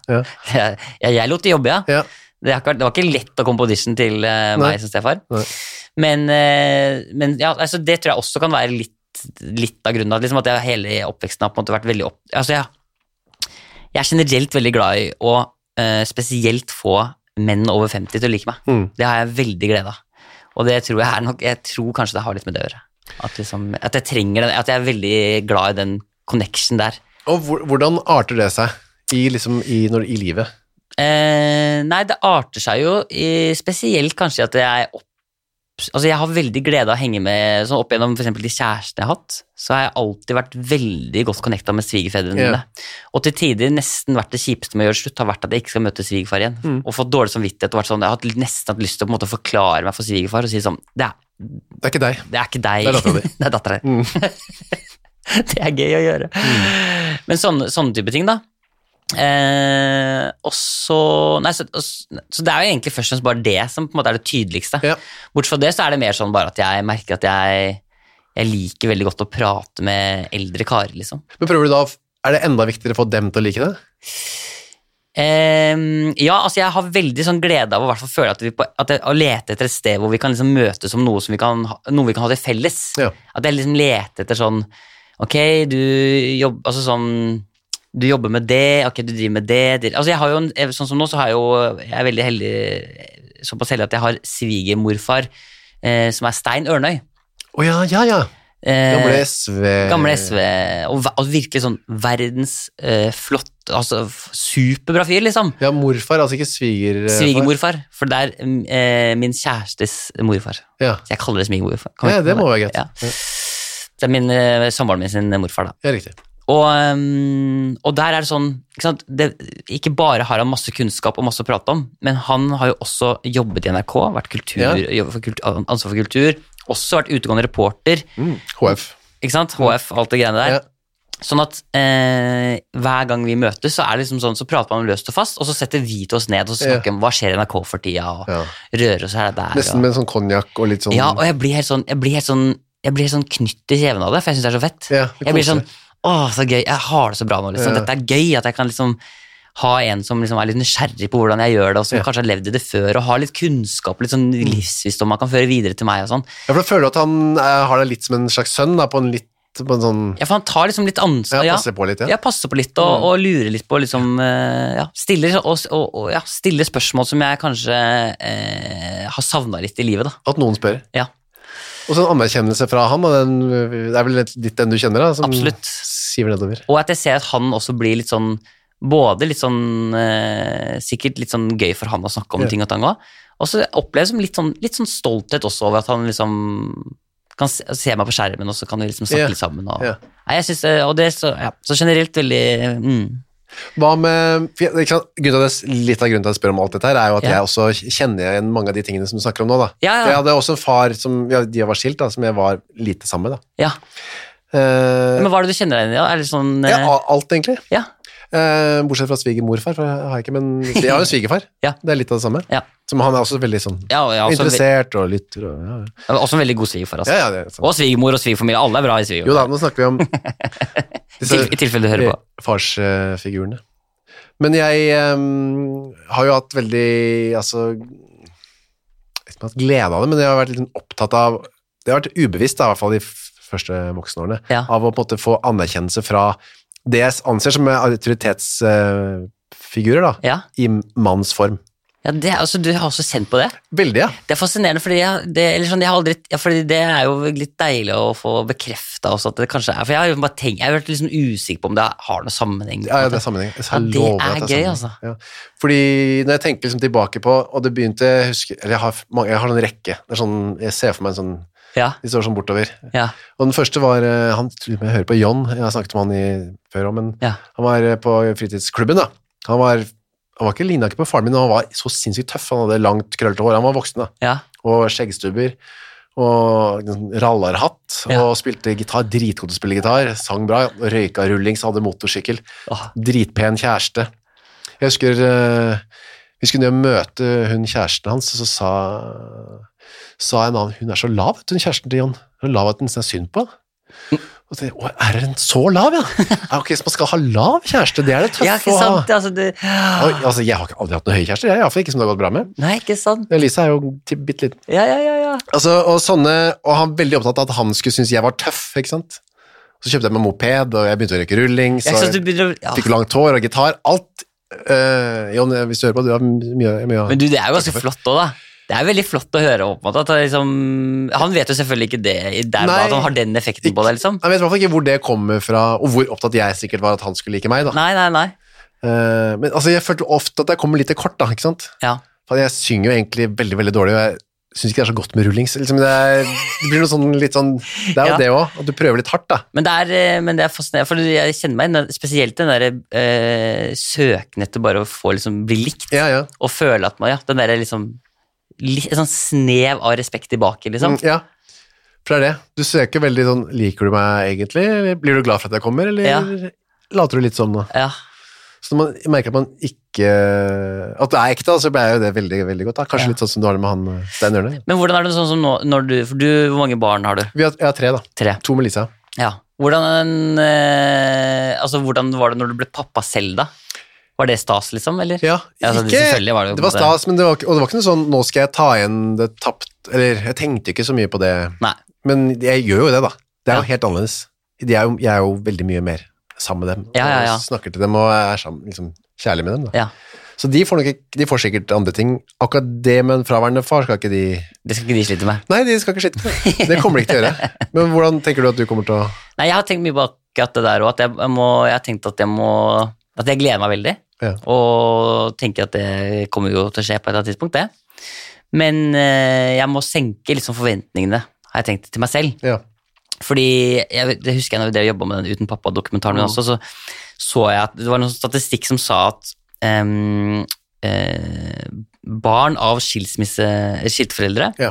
Jeg lot de jobbe, Det var ikke lett å komme på audition til meg som stefar. Men altså, det tror jeg også kan være litt av grunnen, liksom at jeg hele oppveksten har på en måte vært veldig altså jeg er generelt veldig glad i å spesielt få menn over 50 til å like meg. Det har jeg veldig glede av. Og det tror jeg tror kanskje det har litt med det å gjøre. At jeg trenger at jeg er veldig glad i den connection der. Og hvordan arter det seg i livet? Nei, det arter seg jo spesielt kanskje at jeg har veldig glede av å henge med sånn opp gjennom for eksempel de kjærestene jeg har hatt, så har jeg alltid vært veldig godt connectet med svigerfedrene mine. Og til tider nesten vært det kjipeste med å gjøre slutt har vært at jeg ikke skal møte svigerfar igjen. Og fått dårlig samvittighet og vært sånn, jeg har nesten hatt lyst til å på en måte forklare meg for svigerfar og si sånn, det er ikke deg. Det er ikke deg. Det er datteren din. Det er datteren din. Det er gøy å gjøre. Men sånne type ting da. Og så det er jo egentlig først og fremst bare det som på en måte er det tydeligste. Bortsett fra det så er det mer sånn bare at jeg merker at jeg liker veldig godt å prate med eldre karer liksom. Men prøver du da, er det enda viktigere å få dem til å like det? Ja, altså jeg har veldig sånn glede av å i hvert fall føle å lete etter et sted hvor vi kan liksom møtes som noe vi kan ha til felles. At jeg liksom leter etter sånn, ok, du jobber med det, ok, du driver med det. Altså jeg har jo, sånn som nå, så jeg er veldig heldig, såpass heldig at jeg har svigermorfar, som er Stein Ørnøy. Ja. Gamle SV, og virkelig sånn verdens flott, altså superbra fyr, liksom. Ja, morfar, altså ikke svigermorfar, for det er min kjærestes morfar. Så jeg kaller det svigermorfar. Ja, det må være greit. Det er samboeren min sin morfar da. Ja, riktig. Og der er det sånn, ikke sant, ikke bare har han masse kunnskap og masse å prate om, men han har jo også jobbet i NRK, vært ansvar for kultur, også vært utegående reporter. HF. Ikke sant, HF, alt det greiene der. Sånn at hver gang vi møtes, så er det liksom sånn, så prater man løst og fast, og så setter vi til oss ned, og så snakker vi om hva skjer i NRK for tida, og rører oss her og der. Nesten med en sånn konjakk og litt sånn... Ja, og jeg blir helt sånn knytt i kjeven av det, for jeg synes det er så fett. Ja, jeg blir sånn, så gøy, jeg har det så bra nå, liksom. Dette er gøy, at jeg kan liksom ha en som liksom er litt nysgjerrig på hvordan jeg gjør det, og som kanskje har levd i det før, og har litt kunnskap, litt sånn livsvisdom man kan føre videre til meg og sånn. Ja, for da føler du at han har det litt som en slags sønn, da, på en sånn... Ja, for han tar liksom litt ansvar. Ja, passer på litt, Ja, passer på litt, og lurer litt på, liksom, stiller spørsmål som jeg kanskje har savnet litt i livet, da. At noen spør. Ja. Og så en anerkjennelse fra han, og det er vel litt den du kjenner, da, som Absolutt. Siver nedover. Og at jeg ser at han også blir litt sånn, både litt sånn, sikkert litt sånn gøy for han å snakke om ting og tang også, og så oppleves som litt sånn stolthet også over at han liksom kan se meg på skjermen, og så kan vi liksom snakke litt sammen. Og, Nei, jeg synes, og det er så generelt veldig... Hva med, litt av grunnen til at jeg spør om alt dette her, er jo at jeg også kjenner igjen mange av de tingene som du snakker om nå, da. Jeg hadde også en far som, de var skilt da, som jeg var lite sammen med, da. Men hva er det du kjenner deg inn i, da? Er det sånn... alt egentlig. Ja. Bortsett fra svigermorfar, for jeg har ikke, men jeg har jo en svigerfar. Det er litt av det samme. Som han er også veldig sånn interessert og lytter. Og, også en veldig god svigerfar, altså. Det er og svigermor og svigerfamilie, alle er bra i svigermor. Jo da, nå snakker vi om i tilfelle du hører på. Farsfigurene. Men jeg har jo hatt veldig, altså, jeg har hatt glede av det, men jeg har vært litt opptatt av, det har vært ubevisst da, i hvert fall de første voksenårene, av å på en måte få anerkjennelse fra det jeg anser som autoritetsfigurer da, i manns form. Ja, altså, du har også kjent på det? Veldig, ja. Det er fascinerende, fordi fordi det er jo litt deilig å få bekreftet også at det kanskje er, for jeg har jo bare tenkt, jeg har vært litt sånn usikker på om det har noe sammenheng. Ja, det er sammenheng. Det er gøy, altså. Ja. Fordi når jeg tenker liksom tilbake på, og det begynte, jeg har en rekke, det er sånn, jeg ser for meg en sånn, de står sånn bortover. Og den første var, jeg hører på John, jeg har snakket om han før, men han var på fritidsklubben da. Han var ikke lignet ikke på faren min, han var så sinnssykt tøff, han hadde langt krøllete hår, han var voksen da, og skjeggstubber, og rallarhatt, og spilte gitar, dritgod til å spille gitar, sang bra, røyka rullings, hadde motorsykkel, dritpen kjæreste. Jeg husker, vi skulle møte hun kjæresten hans, og så sa en annen, hun er så lav, hun kjæresten til Jon, hun er lav at den er synd på. Og så, er den så lav, ja? Ok, så man skal ha lav kjæreste, det er det tøff å ha. Altså, jeg har aldri hatt noen høy kjæreste, jeg har i hvert fall ikke som det har gått bra med. Nei, ikke sant. Lisa er jo bitte litt. Ja. Altså, og han var veldig opptatt av at han skulle synes jeg var tøff, ikke sant? Så kjøpte jeg meg moped, og jeg begynte å røyke rulling, så jeg fikk langt hår og gitar, alt. Jon, hvis du hører på, du har mye. Men du, det er jo ganske flott også da. Det er veldig flott å høre opp, at liksom, han vet jo selvfølgelig ikke det, at han har den effekten på det, liksom. Jeg vet i hvert fall ikke hvor det kommer fra, og hvor opptatt jeg sikkert var at han skulle like meg, da. Nei. Men altså, jeg følte ofte at jeg kommer litt til kort, da, ikke sant? Ja. For jeg synger jo egentlig veldig, veldig dårlig, og jeg synes ikke det er så godt med rullings. Liksom, det blir noe sånn litt sånn, det er jo det også, at du prøver litt hardt, da. Men det er fascinerende, for jeg kjenner meg inn, spesielt den der søken etter bare å få liksom bli likt, og føle at man, den der liksom et sånn snev av respekt tilbake, liksom. Ja, for det er det. Du søker veldig sånn, liker du meg egentlig? Blir du glad for at jeg kommer, eller later du litt sånn da? Ja. Så når man merker at man ikke, at det er ekte, så blir jo det veldig, veldig godt da. Kanskje litt sånn som du har det med han Stein Ørne. Men hvordan er det sånn som nå, hvor mange barn har du? Jeg har 3 da. 3. 2 med Lisa. Ja. Hvordan var det når du ble pappa selv da? Var det stas, liksom, eller? Ja, det var stas, men det var ikke noe sånn, nå skal jeg ta igjen det tapt, eller jeg tenkte ikke så mye på det. Nei. Men jeg gjør jo det da. Det er jo helt annerledes. Jeg er jo veldig mye mer sammen med dem. Og snakker til dem og er sammen, liksom, kjærlig med dem da. Ja. Så de får sikkert andre ting. Akkurat det med en fraværende far skal ikke de... Det skal ikke de slite med. Nei, de skal ikke slite med. Det kommer de ikke til å gjøre. Men hvordan tenker du at du kommer til å... Nei, jeg har tenkt mye på akkurat det der, og at jeg har tenkt at jeg gleder meg veldig. Og tenker at det kommer jo til å skje på et eller annet tidspunkt det. Men jeg må senke liksom forventningene, har jeg tenkt til meg selv. Fordi det husker jeg når jeg jobbet med den Uten pappa-dokumentaren min også, så jeg at det var noen statistikk som sa at barn av skiltforeldre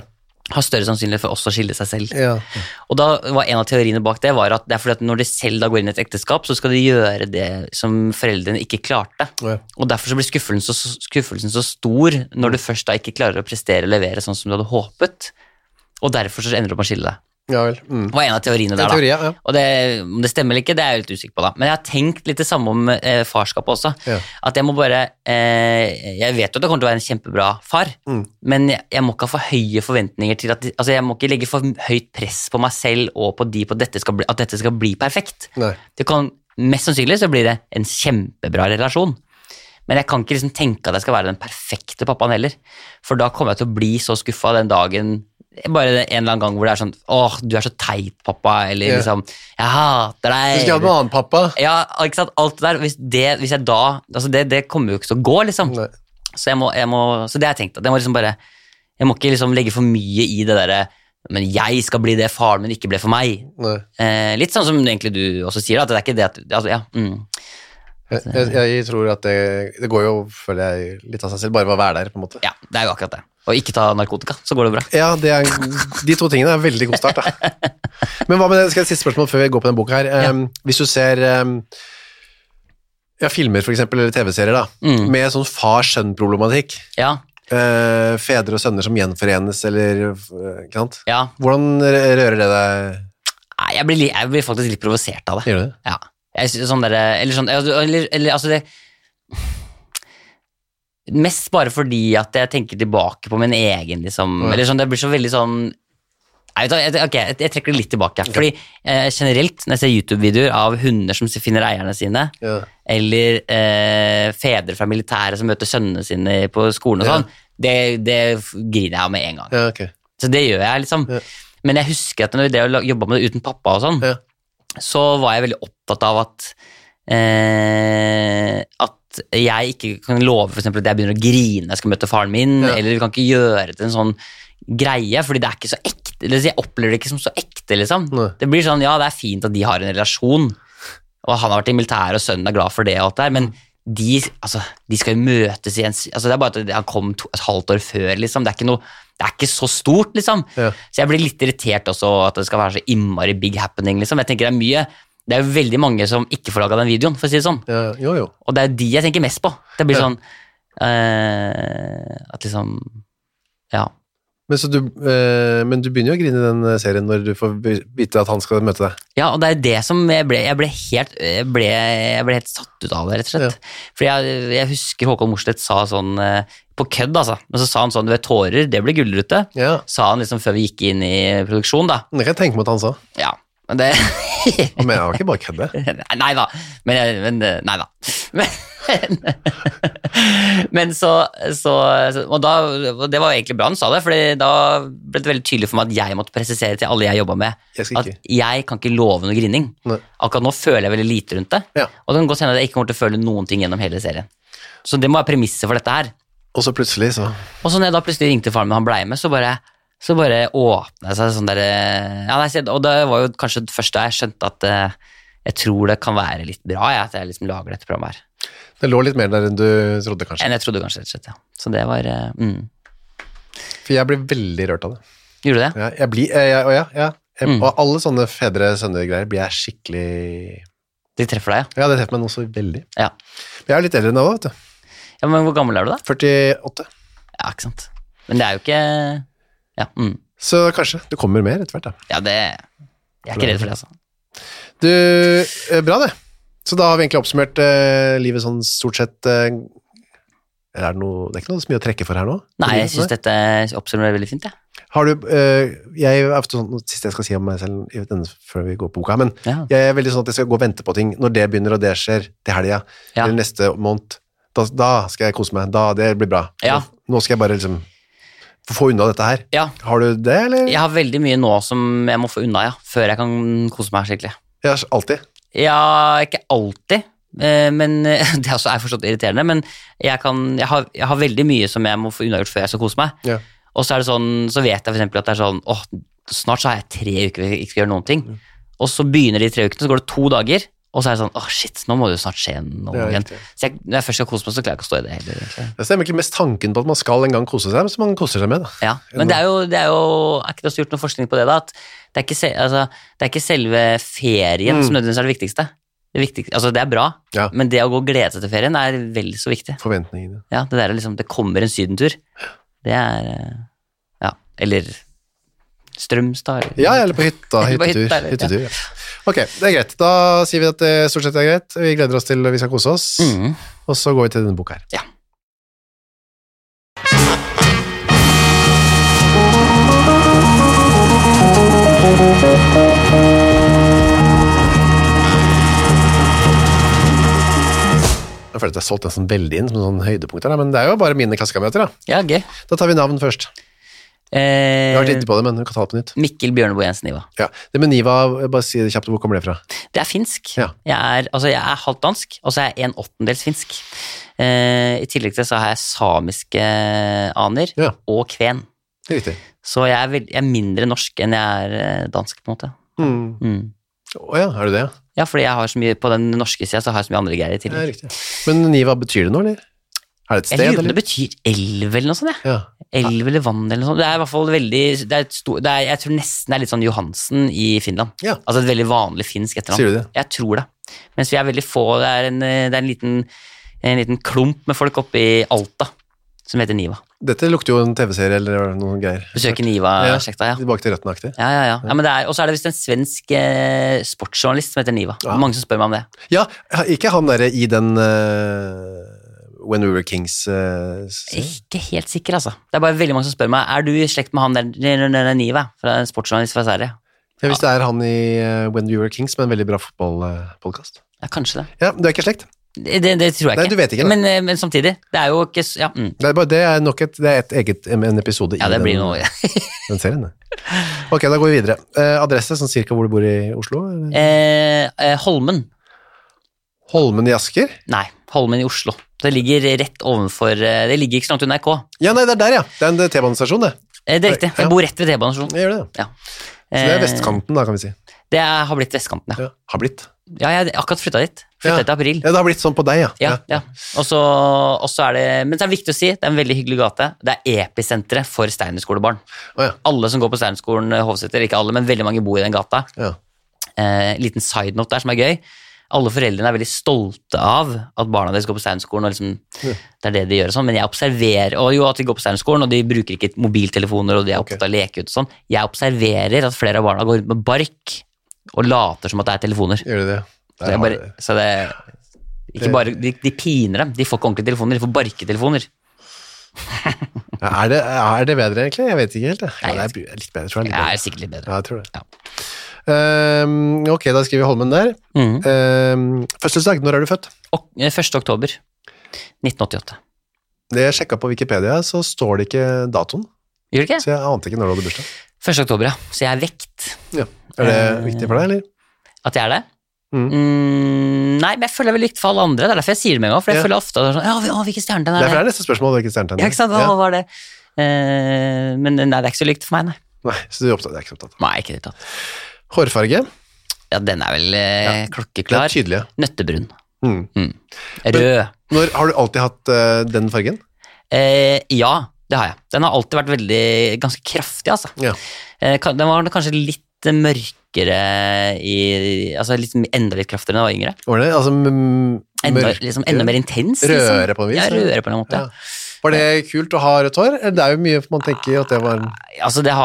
har større sannsynlighet for også å skille seg selv. Ja. Og da var en av teoriene bak det var at det er fordi at når de selv da går inn i et ekteskap, så skal de gjøre det som foreldrene ikke klarte. Ja. Og derfor så blir skuffelsen så stor når du først da ikke klarer å prestere og levere sånn som du hadde håpet, og derfor så ender du opp med å skille deg. Ja vel. Det var en av teoriene der, teori, ja. Og om det stemmer eller ikke, det er jeg litt usikker på da. Men jeg har tenkt litt det samme om farskap også. Ja. At jeg må bare, jeg vet jo at det kommer til å være en kjempebra far, men jeg må ikke ha for høye forventninger til at, altså jeg må ikke legge for høyt press på meg selv og på de på at dette skal bli perfekt. Nei. Det kan, mest sannsynlig så blir det en kjempebra relasjon. Men jeg kan ikke liksom tenke at jeg skal være den perfekte pappaen heller, for da kommer jeg til å bli så skuffet den dagen bare en eller annen gang hvor det er sånn åh, du er så teit, pappa, eller liksom jeg hater deg. Du skal ha en annen pappa. Ja, ikke sant, alt det der. Hvis jeg da, altså det kommer jo ikke til å gå, liksom. Nei. Så jeg må, så det har jeg tenkt, at jeg må liksom bare, jeg må ikke liksom legge for mye i det der, men jeg skal bli det faren min ikke ble for meg. Nei. Litt sånn som egentlig du også sier, at det er ikke det at, altså, Jeg tror at det går jo, føler jeg, litt av seg selv, bare å være der, på en måte. Ja, det er jo akkurat det. Og ikke ta narkotika, så går det bra. Ja, de to tingene er veldig god start, da. Men hva med det, skal jeg siste spørsmål før vi går på den boka her? Hvis du ser filmer for eksempel, eller TV-serier da, med sånn far-sønn-problematikk, fedre og sønner som gjenforenes, eller, ikke sant? Ja. Hvordan rører det deg? Nei, jeg blir faktisk litt provosert av det. Gjør du det? Ja. Jeg synes sånn der, eller altså det mest bare fordi at jeg tenker tilbake på min egen liksom, eller sånn, det blir så veldig sånn jeg trekker det litt tilbake fordi generelt når jeg ser YouTube-videoer av hunder som finner eierne sine eller fedre fra militæret som møter sønnene sine på skolen og sånn, det griner jeg av med en gang. Ja, okay. Så det gjør jeg liksom, men jeg husker at når jeg jobbet med det uten pappa og sånn, så var jeg veldig opptatt av at jeg ikke kan love for eksempel at jeg begynner å grine når jeg skal møte faren min, eller vi kan ikke gjøre det til en sånn greie, fordi det er ikke så ekte, eller jeg opplever det ikke som så ekte liksom. Det blir sånn, ja det er fint at de har en relasjon, og han har vært i militæret og sønnen er glad for det og alt der, men de skal jo møtes igjen, altså det er bare at han kom et halvt år før liksom, det er ikke så stort liksom, så jeg blir litt irritert også at det skal være så innmari big happening liksom, jeg tenker det er jo veldig mange som ikke får laget den videoen, for å si det sånn. Jo. Og det er de jeg tenker mest på. Det blir sånn, at liksom, ja. Men du begynner jo å grine i den serien når du får vite at han skal møte deg. Ja, og det er det som jeg ble helt satt ut av det, rett og slett. For jeg husker Håkon Morstedt sa sånn, på kødd altså, men så sa han sånn, du vet, tårer, det blir gullrute. Sa han liksom før vi gikk inn i produksjon da. Det kan jeg tenke meg at han sa. Ja. Men det men jeg var ikke bare kødde. Nei da. Nei da. Men så og det var egentlig bra han sa det, fordi da ble det veldig tydelig for meg at jeg måtte presisere til alle jeg jobbet med at jeg kan ikke love noe grining. Akkurat nå føler jeg veldig lite rundt det, og det kan godt hende at jeg ikke kommer til å føle noen ting gjennom hele serien. Så det må være premisset for dette her. Og så plutselig Og så når jeg da plutselig ringte faren min, han ble med, så bare åpnet jeg seg sånn der, og det var jo kanskje det første jeg skjønte at jeg tror det kan være litt bra, at jeg liksom lager dette programmet her. Det lå litt mer der enn du trodde kanskje? Enn jeg trodde kanskje, rett og slett, ja. Så det var, For jeg blir veldig rørt av det. Gjorde du det? Ja, jeg blir, og alle sånne fedre-sønner-greier blir jeg skikkelig... De treffer deg, ja? Ja, det treffer meg noe så veldig. Ja. Jeg er jo litt eldre enn deg, vet du. Ja, men hvor gammel er du da? 48. Ja, ikke sant. Men det er jo ikke... Ja. Så kanskje, det kommer mer etter hvert da. Ja, jeg er ikke redd for det altså. Du, bra det. Så da har vi egentlig oppsummert livet sånn stort sett, eller det er ikke noe så mye å trekke for her nå? Nei, jeg synes dette oppsummerer veldig fint, ja. Har du, jeg er ofte sånn, siste jeg skal si om meg selv før vi går på boka, men jeg er veldig sånn at jeg skal gå og vente på ting, når det begynner og det skjer til helga, eller neste måned, da skal jeg kose meg, det blir bra. Nå skal jeg bare liksom få unna dette her. Ja. Har du det, eller? Jeg har veldig mye nå som jeg må få unna, før jeg kan kose meg skikkelig. Ja, alltid? Ja, ikke alltid, men det også er forstått irriterende, men jeg har veldig mye som jeg må få unnagjort før jeg skal kose meg. Ja. Og så er det sånn, så vet jeg for eksempel at det er sånn, snart så har jeg 3 uker jeg ikke skal gjøre noen ting. Og så begynner de 3 ukene, så går det 2 dager, og så er det sånn, shit, nå må det jo snart skje noe Ja, igjen. riktig. Så når jeg først skal kose meg, så klarer jeg ikke å stå i det heller. Egentlig. Det stemmer egentlig mest tanken på at man skal en gang kose seg, men som man koser seg med, da. Ja, men det er jo er ikke det også gjort noe forskning på det da, at det er ikke selve ferien som nødvendigvis er det viktigste. Altså det er bra, Ja. men det å gå og glede seg til ferien er vel så viktig. Forventningene. Ja, det der liksom, det kommer en sydentur. Det er, ja, eller Strømstad. Ja, eller på hytta, Eller på hyttetur. hytta, eller- Hyttetur, ja. Ok, det er greit. Da sier vi at det stort sett er greit. Vi gleder oss til vi skal kose oss, og så går vi til denne boka her. Ja. Jeg føler at jeg har solgt nesten veldig inn som sånn høydepunkter, da, men det er jo bare mine klassekamerater, da. Ja, gøy. Da tar vi navn først. Jeg har vært inne på det, men vi kan ta det på nytt. Mikkel Bjørneboe Jensen Niva. Ja. Det med Niva, bare si det kjapt, hvor kommer det fra? Det er finsk. Ja. Jeg er halvt dansk, og så er jeg 1/8 finsk. I tillegg til det så har jeg samiske aner Ja. og kven. Det er riktig. Så jeg er mindre norsk enn jeg er dansk, på en måte. Åja, er du det? Ja, fordi jeg har så mye på den norske siden, så har jeg så mye andre greier i Ja, tillegg. riktig. Men Niva, betyr det noe, eller? Er det et Jeg sted, lurer på om eller? det betyr elv eller noe sånt, jeg. Ja. Elv eller vann eller noe sånt. Det er i hvert fall veldig, jeg tror nesten det er litt sånn Johansen i Finland. Ja. Altså et veldig vanlig finsk etternavn. Sier du det? Jeg tror det. Mens vi er veldig få, det er en liten klump med folk oppe i Alta som heter Niva. Dette lukter jo en TV-serie eller noen greier. Besøker Niva-sjekta, ja. Tilbake til røttene-aktig. Ja, men og så er det visst en svensk sportsjournalist som heter Niva. Ja. Mange som spør meg om det. Ja, ikke han der i den When We Were Kings Ikke helt sikker, altså. Det er bare veldig mange som spør meg, er du i slekt med han der Niva, fra en sportsjournalist fra Sverige? Ja, hvis det er han i When We Were Kings, med en veldig bra fotballpodcast. Ja, kanskje det. Ja, du er ikke i slekt? Det tror jeg ikke. Nei, du vet ikke det. Men samtidig, det er jo ikke ja, Det er nok et eget en episode ja, i det blir noe. den serien. Det. Ok, da går vi videre. Adresse, sånn cirka hvor du bor i Oslo? Eller? Holmen. Holmen i Asker? Nei, Holmen i Oslo. Det ligger rett ovenfor Det ligger ikke så langt unna NRK. Ja, nei, det er der, ja. Det er en T-banestasjon, det. Det er riktig. Ja. Jeg bor rett ved T-banestasjonen. Jeg gjør det, ja. Ja. Så det er vestkanten, da, kan vi si. Det har blitt vestkanten, ja. Ja, har blitt. Ja, jeg har akkurat flytta dit. Flytta dit i april. Ja, det har blitt sånn på deg, ja. Ja. Og så er det Men så er det viktig å si, det er en veldig hyggelig gate. Det er episenteret for Steinerskolebarn. Å, ja. Alle som går på Steinerskolen Hovseter, ikke alle, men veldig mange bor i den gata. Ja. Liten side note der som er gøy. Alle foreldrene er veldig stolte av at barna deres går på Steinerskolen, og liksom, det er det de gjør og sånn, men jeg observerer, og jo at de går på Steinerskolen, og de bruker ikke mobiltelefoner, og de er opptatt av å leke ut og sånn. Jeg observerer at flere av barna går rundt med bark, og later som at det er telefoner. Gjør det det? Så det er bare, så det ikke bare, de piner dem, de får ikke ordentlige telefoner, de får barketelefoner. Ja, er det bedre, egentlig? Jeg vet ikke helt. Ja, Nei, det er litt bedre, tror jeg. Det er sikkert litt bedre. Ja, jeg tror det. Ja. Ok, da skriver vi Holmen der. Fødselsdag, når er du født? 1. oktober 1988. Det jeg sjekket på Wikipedia, så står det ikke datoen, Gjør det ikke? så jeg ante ikke når du hadde bursdag. 1. oktober, ja. Så jeg er vekt. Ja. Er det viktig for deg, eller? At jeg er det? Nei, men jeg føler jeg er veldig likt for alle andre. Det er derfor jeg sier det med en gang, for jeg Ja. føler ofte at det er sånn, ja, hvilken stjernetegn er Derfor det? er neste spørsmål hvilket stjernetegn Ja, ikke sant? Hva var det? Men nei, det er ikke så likt for meg, nei. Nei, så du er ikke så opptatt. Nei, ikke det tatt. Hårfarge? Ja, den er vel Det er klokkeklar. tydelig. Nøttebrun. Mm. Rød. Har du alltid hatt den fargen? Ja, det har jeg. Den har alltid vært ganske kraftig, altså. Ja. Den var kanskje litt mørkere altså enda litt kraftigere da jeg var yngre. Var det? Altså Enda mer intens. Rødere på en vis? Ja, rødere på en måte. Ja. Var det kult å ha rødt hår? Det er jo mye man tenker at det var... Altså, det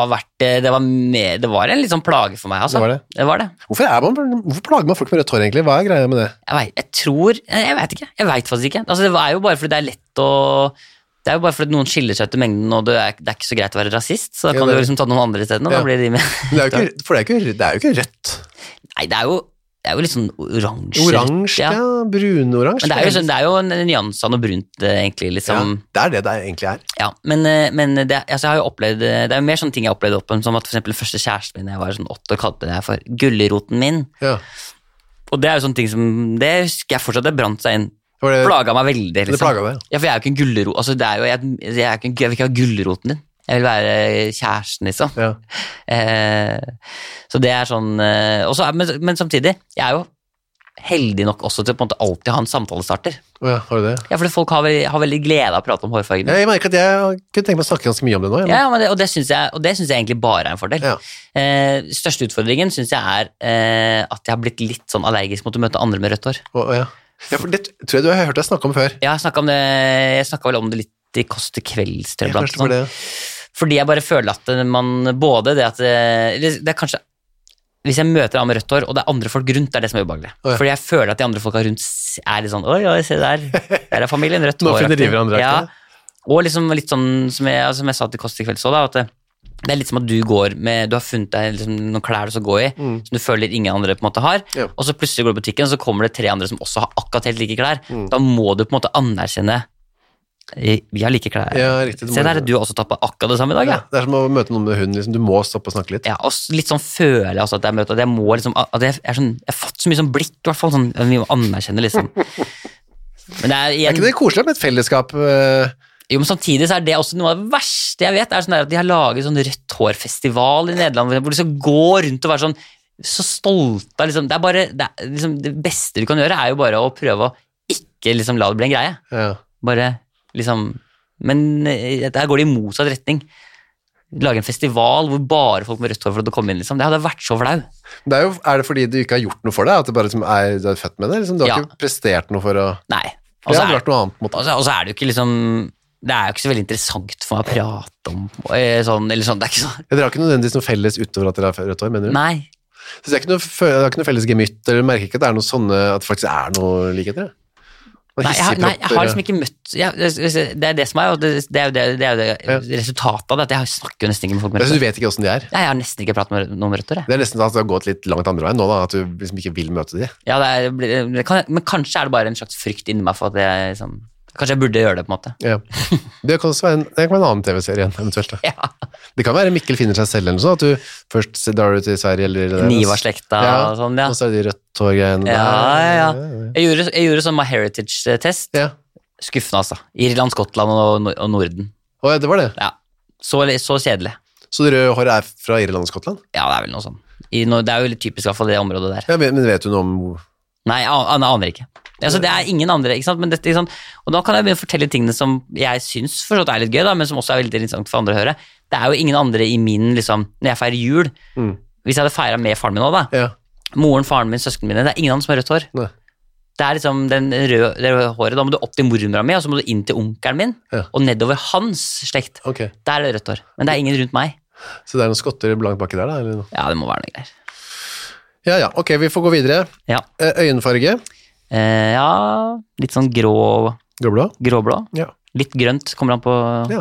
var en litt sånn plage for meg, altså. Det var det? Det var det. Hvorfor plager man folk med rødt hår, egentlig? Hva er greia med det? Jeg vet ikke. Jeg vet faktisk ikke. Altså, det er jo bare fordi det er lett å... Det er jo bare fordi noen skiller seg ut i mengden, og det er ikke så greit å være rasist, så da kan du jo liksom ta noen andre i stedet, og da blir de med. Det er jo ikke rødt. Nei, det er jo litt sånn oransje. Oransje, ja. Brunoransje. Men det er jo en nyanse av noe brunt, egentlig, liksom. Ja, det er det egentlig er. Ja, men altså, jeg har jo opplevd, det er jo mer sånne ting jeg har opplevd opp, som at for eksempel den første kjæresten min, jeg var sånn 8 år, kalte det for gulleroten min. Ja. Og det er jo sånne ting som, det husker jeg fortsatt, det brant seg inn. Det Plaga meg veldig, liksom. Det plaga deg? Ja, for jeg er jo ikke en gullerot, altså det er jo, jeg vil ikke ha gulleroten din. Jeg vil være kjæresten, liksom. Ja. Så det er sånn, men samtidig, jeg heldig nok også til på en måte alltid ha en samtalestarter. Ja, har du det? Ja, fordi folk har veldig glede av å prate om hårfargen. Jeg merker at jeg kunne tenke meg å snakke ganske mye om det nå. Ja, men og det synes jeg egentlig bare er en fordel. Ja. Største utfordringen synes jeg er at jeg har blitt litt sånn allergisk mot å møte andre med rødt hår. Ja, for det tror jeg du har hørt deg snakke om før. Ja, jeg snakket vel om det litt i Kåss til kvelds, tror jeg, for det. Fordi jeg bare føler at man både det at det er kanskje hvis jeg møter han med rødt hår, og det er andre folk rundt, det er det som er ubehagelig. Fordi jeg føler at de andre folka rundt er litt sånn, oi, se der er familien rødt hår. Nå finner de hverandre. Ja, og liksom litt sånn, som jeg sa til Kåss til kvelds, at det er litt som at du har funnet deg liksom, noen klær du skal gå i, som du føler ingen andre på en måte har, og så plutselig går du på butikken, og så kommer det 3 andre som også har akkurat helt like klær. Da må du på en måte anerkjenne vi har like klær. Ja, riktig. Se der, du har også tatt på akkurat det samme i dag, ja. Det er som å møte noen med hunden, liksom. Du må stoppe og snakke litt. Ja, og litt sånn føler jeg også at jeg møter, at jeg må liksom, at jeg har fått så mye sånn blikk, i hvert fall, sånn, vi må anerkjenne liksom. Men det er igjen... ikke det koselig med et fellesskap? Jo, men samtidig så er det også noe av det verste jeg vet, er sånn der at de har laget sånn rødt hårfestival i Nederland, hvor de skal gå rundt og være sånn, så stolte, liksom. Det beste du kan gjøre er jo bare å prøve å ikke liksom la det bli en greie. Ja. Bare liksom, men der går det i motsatt retning. Lage en festival hvor bare folk med rødt hår for å komme inn, liksom. Det hadde vært så flau. Er det fordi du ikke har gjort noe for det? At det bare liksom du er født med det? Liksom? Du har ikke prestert noe for å... Nei. Det hadde vært noe annet på en måte. Og så er det jo ikke liksom... Det er jo ikke så veldig interessant for meg å prate om sånn, eller sånn, det er ikke sånn. Dere har ikke nødvendigvis noe felles utover at dere har rødt hår, mener du? Nei. Så det er ikke noe felles gemytt, eller du merker ikke at det er noe sånne, at det faktisk er noe likheter? Nei, jeg har liksom ikke møtt det er det som er, og det er jo resultatet av det, at jeg snakker jo nesten ikke med folk med rødt hår. Så du vet ikke hvordan de er? Nei, jeg har nesten ikke pratet med noen med rødt hår. Det er nesten at det har gått litt langt andre veien nå da, at du liksom ikke vil møte de. Ja, men kanskje er det bare en slags frykt inni meg for at jeg liksom, kanskje jeg burde gjøre det på en måte. Ja. Det kan også være en annen TV-serie eventuelt da. Ja. Det kan være Mikkel finner seg selv eller noe sånt, at du først drar du til Sverige eller Niva-slekta og sånn, ja. Og så er de rødt hår-greiene. Ja. Jeg gjorde sånn MyHeritage-test. Ja. Skuffende altså. Irland, Skottland og Norden. Det var det? Ja. Så kjedelig. Så det røde håret er fra Irland og Skottland? Ja, det er vel noe sånn. Det er jo litt typisk i hvert fall det området der. Ja, men vet du noe om... Nei, jeg aner ikke. Altså, det er ingen andre, ikke sant? Men dette, ikke sant? Og da kan jeg begynne å fortelle tingene som jeg synes for er litt gøy, da, men som også er veldig interessant for andre å høre. Det er jo ingen andre i min, liksom, når jeg feirer jul, hvis jeg hadde feiret med faren min nå da, moren, faren min, søsken mine, det er ingen andre som har rødt hår. Nei. Det er liksom det røde håret, da må du opp til mormora mi, og så må du inn til onkelen min, og nedover hans slekt. Okay. Der er det rødt hår, men det er ingen rundt meg. Så det er noen skotter blankt baki der da? Eller noe? Ja, det må være noe greier. Ja, ok, vi får gå videre. Ja. Øyenfarge? Ja, litt sånn gråblå. Ja. Litt grønt, kommer an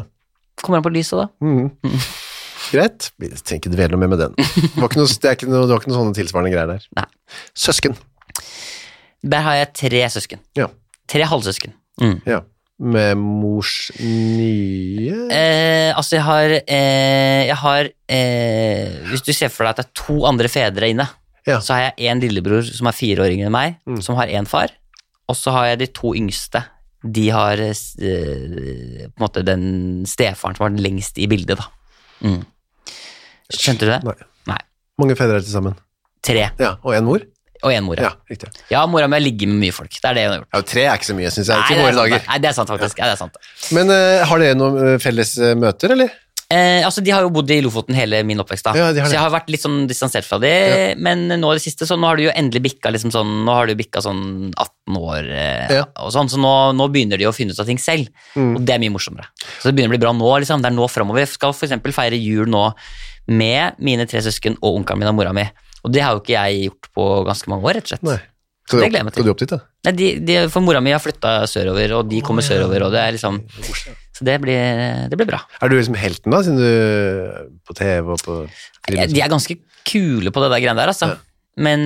på lyset da. Greit, vi trenger ikke dvele noe mer med den. Det var ikke noe sånne tilsvarende greier der. Nei. Søsken? Der har jeg 3 søsken. Ja. 3 halvsøsken. Ja. Med mors nye? Altså jeg har hvis du ser for deg at det er 2 andre fedre inne, så har jeg en lillebror som er 4 år yngre enn meg, som har en far, og så har jeg de 2 yngste. De har på en måte den stefaren som var lengst i bildet da. Skjønte du det? Nei. Mange fedre er til sammen? 3. Ja, og en mor? Og en mor, ja. Riktig. Ja, mora mi ligger med mye folk. Det er det hun har gjort. Ja, 3 er ikke så mye, synes jeg. Ikke i våre dager. Nei, det er sant faktisk. Ja, det er sant. Men har dere noen felles møter, eller? Altså, de har jo bodd i Lofoten hele min oppvekst da. Ja, så jeg har vært litt sånn distansert fra det, men nå det siste, så nå har du jo endelig bikket liksom sånn, nå har du bikket sånn 18 år og sånn, så nå begynner de å finne ut av ting selv, og det er mye morsommere. Så det begynner å bli bra nå, liksom. Det er nå fremover. Jeg skal for eksempel feire jul nå med mine 3 søsken og onkelen min og mora mi, og det har jo ikke jeg gjort på ganske mange år, rett og slett. Nei. Så det gleder jeg meg til. Skal du opp dit da? Nei, for mora mi har flyttet sørover, og de kommer sørover, og det er liksom... Så det blir bra. Er du liksom helten da, siden du på TV og på... De er ganske kule på det der greiene der, altså. Ja. Men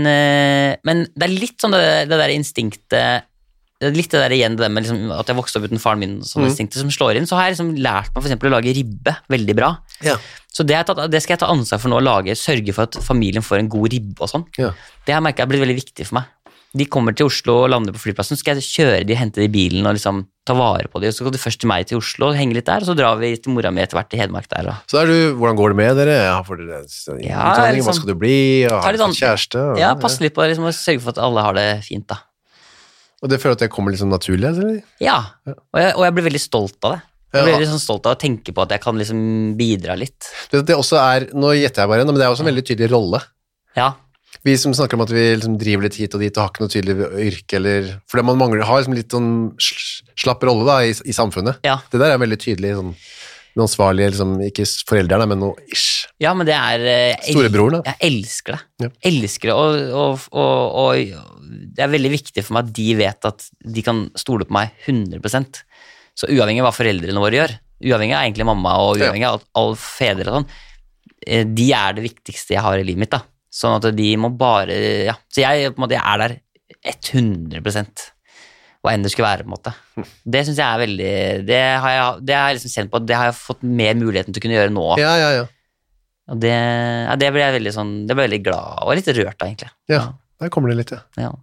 det er litt sånn det der instinktet, det er litt det der igjen, det med liksom, at jeg vokste opp uten faren min, sånn instinktet som slår inn, så har jeg liksom lært meg for eksempel å lage ribbe veldig bra. Ja. Så det skal jeg ta ansvar for nå å lage, sørge for at familien får en god ribbe og sånn. Ja. Det har jeg merket har blitt veldig viktig for meg. de kommer til Oslo og lander på flyplassen, så skal jeg kjøre de, hente de i bilen og liksom ta vare på de, og så går de først til meg til Oslo og henger litt der, og så drar vi til mora mi etter hvert til Hedmark der. Og. Så hvordan går det med dere? Får dere utdanning? Hva skal du bli? Og har du kjæreste? Ja, passe litt på det, liksom, og sørge for at alle har det fint da. Og det føler at det kommer liksom naturlig, eller? Ja, og jeg blir veldig stolt av det. Jeg blir veldig sånn stolt av å tenke på at jeg kan liksom bidra litt. Det også nå gjetter jeg bare, men det er også en veldig tydelig rolle. Ja. Vi som snakker om at vi liksom driver litt hit og dit og har ikke noe tydelig yrke, eller fordi man har liksom litt sånn slapp rolle da, i samfunnet. Ja. Det der er veldig tydelig, sånn, den ansvarlige, liksom, ikke foreldrene, men noe ish. Ja, men det er... Storebroren, da. Jeg elsker det. Ja. Elsker det, og det er veldig viktig for meg at de vet at de kan stole på meg 100%. Så uavhengig av hva foreldrene våre gjør, uavhengig av egentlig mamma og uavhengig av alle fedre og sånn, de er det viktigste jeg har i livet mitt da. Sånn at de må bare, så jeg, på en måte, jeg er der 100%, hva enn det skulle være, på en måte. Det synes jeg er veldig, det har jeg liksom kjent på, at det har jeg fått mer muligheten til å kunne gjøre nå. Ja. Og det ble jeg veldig sånn, det ble jeg veldig glad, og litt rørt da, egentlig. Ja, der kommer det litt, ja.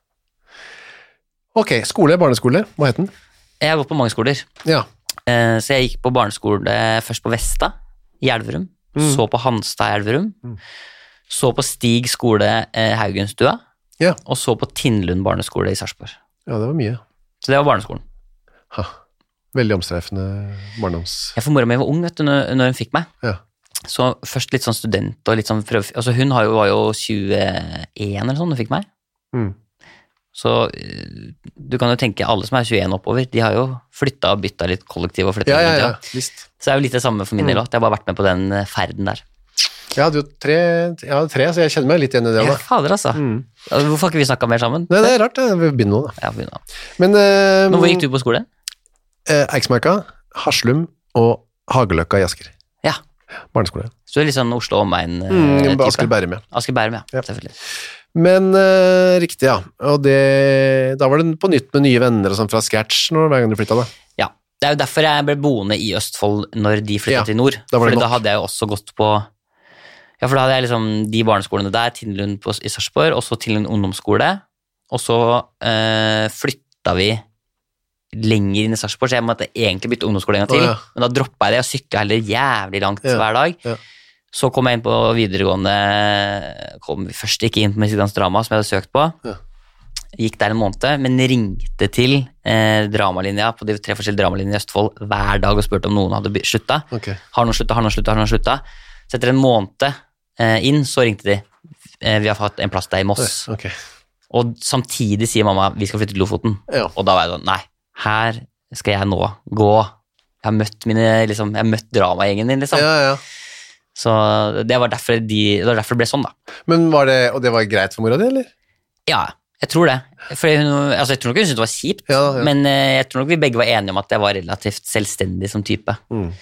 Ok, barneskole, hva heter den? Jeg har gått på mange skoler. Ja. Så jeg gikk på barneskole først på Vesta, i Elverum, så på Hanstad i Elverum, så på Stig skole Haugenstua, og så på Tindlund barneskole i Sarpsborg. Ja, det var mye. Så det var barneskolen. Veldig omstreifende barndoms... Ja, for mora mi var ung, vet du, når hun fikk meg. Ja. Så først litt sånn student, og litt sånn altså hun var jo 21 eller sånn, når hun fikk meg. Så du kan jo tenke, alle som er 21 oppover, de har jo flyttet og byttet litt kollektiv og flyttet litt, visst. Så det er jo litt det samme for min del også, jeg har bare vært med på den ferden der. Jeg hadde jo tre, så jeg kjenner meg litt igjen i det. Ja, fader altså. Hvorfor har ikke vi snakket mer sammen? Nei, det er rart, vi begynner nå da. Ja, begynner nå. Men hvor gikk du på skole? Eiksmarka, Haslum og Hageløkka i Asker. Ja. Barneskole. Så det er litt sånn Oslo omegn type? Asker Bærum, ja. Asker Bærum, ja, selvfølgelig. Men riktig, ja. Og da var det på nytt med nye venner og sånn fra Sketch hver gang du flyttet da. Ja, det er jo derfor jeg ble boende i Østfold når de flyttet til nord. For da hadde jeg jo også gått på... Ja, for da hadde jeg liksom de barneskolene der, Tindlund i Sarpsborg, og så til en ungdomsskole, og så flyttet vi lenger inn i Sarpsborg, så jeg måtte egentlig bytte ungdomsskole en gang til, men da droppet jeg det og sykket heller jævlig langt hver dag. Så kom jeg inn på videregående, kom først ikke inn på Mexicansk drama, som jeg hadde søkt på, gikk der en måned, men ringte til dramalinja, på de 3 forskjellige dramalinjene i Østfold, hver dag og spurte om noen hadde sluttet. Har noen sluttet? Så etter en måned inn, så ringte de. Vi har fått en plass der i Moss. Og samtidig sier mamma, vi skal flytte til Lofoten. Og da var jeg sånn, nei, her skal jeg nå gå. Jeg har møtt dramagjengen din, liksom. Så det var derfor det ble sånn, da. Men og det var greit for mora di, eller? Ja, jeg tror det. For jeg tror nok hun syntes det var kjipt, men jeg tror nok vi begge var enige om at jeg var relativt selvstendig som type.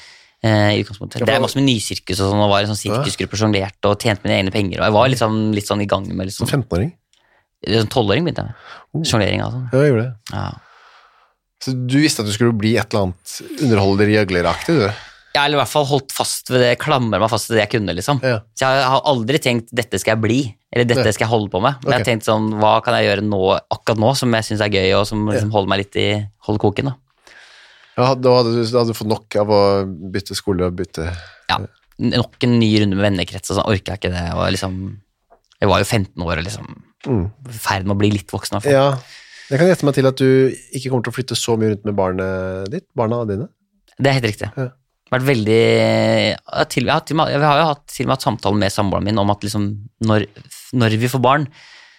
I utgangspunktet. Det er masse med nysirkus og sånn, og var en sånn sirkusgruppe sjonglerte og tjente mine egne penger, og jeg var litt sånn i gang med liksom... 15-åring? 12-åring begynte jeg med. Sjonglering og sånn. Ja, jeg gjorde det. Ja. Så du visste at du skulle bli et eller annet underholder gjøgleraktig, du? Ja, eller i hvert fall holdt fast ved det, klamret meg fast ved det jeg kunne, liksom. Ja. Så jeg har aldri tenkt, dette skal jeg bli, eller dette skal jeg holde på med. Men jeg har tenkt sånn, hva kan jeg gjøre akkurat nå, som jeg synes er gøy, og som liksom holder meg litt holder koken, da. Ja, da hadde du fått nok av å bytte skole og bytte... Ja, nok en ny runde med vennekrets, og sånn orker jeg ikke det, og liksom... Jeg var jo 15 år, og liksom... Ferd med å bli litt voksen, i hvert fall. Ja, jeg kan gjette meg til at du ikke kommer til å flytte så mye rundt med barna dine. Det er helt riktig. Ja. Vært veldig... Vi har jo hatt til og med samtalen med samboeren min om at liksom, når vi får barn,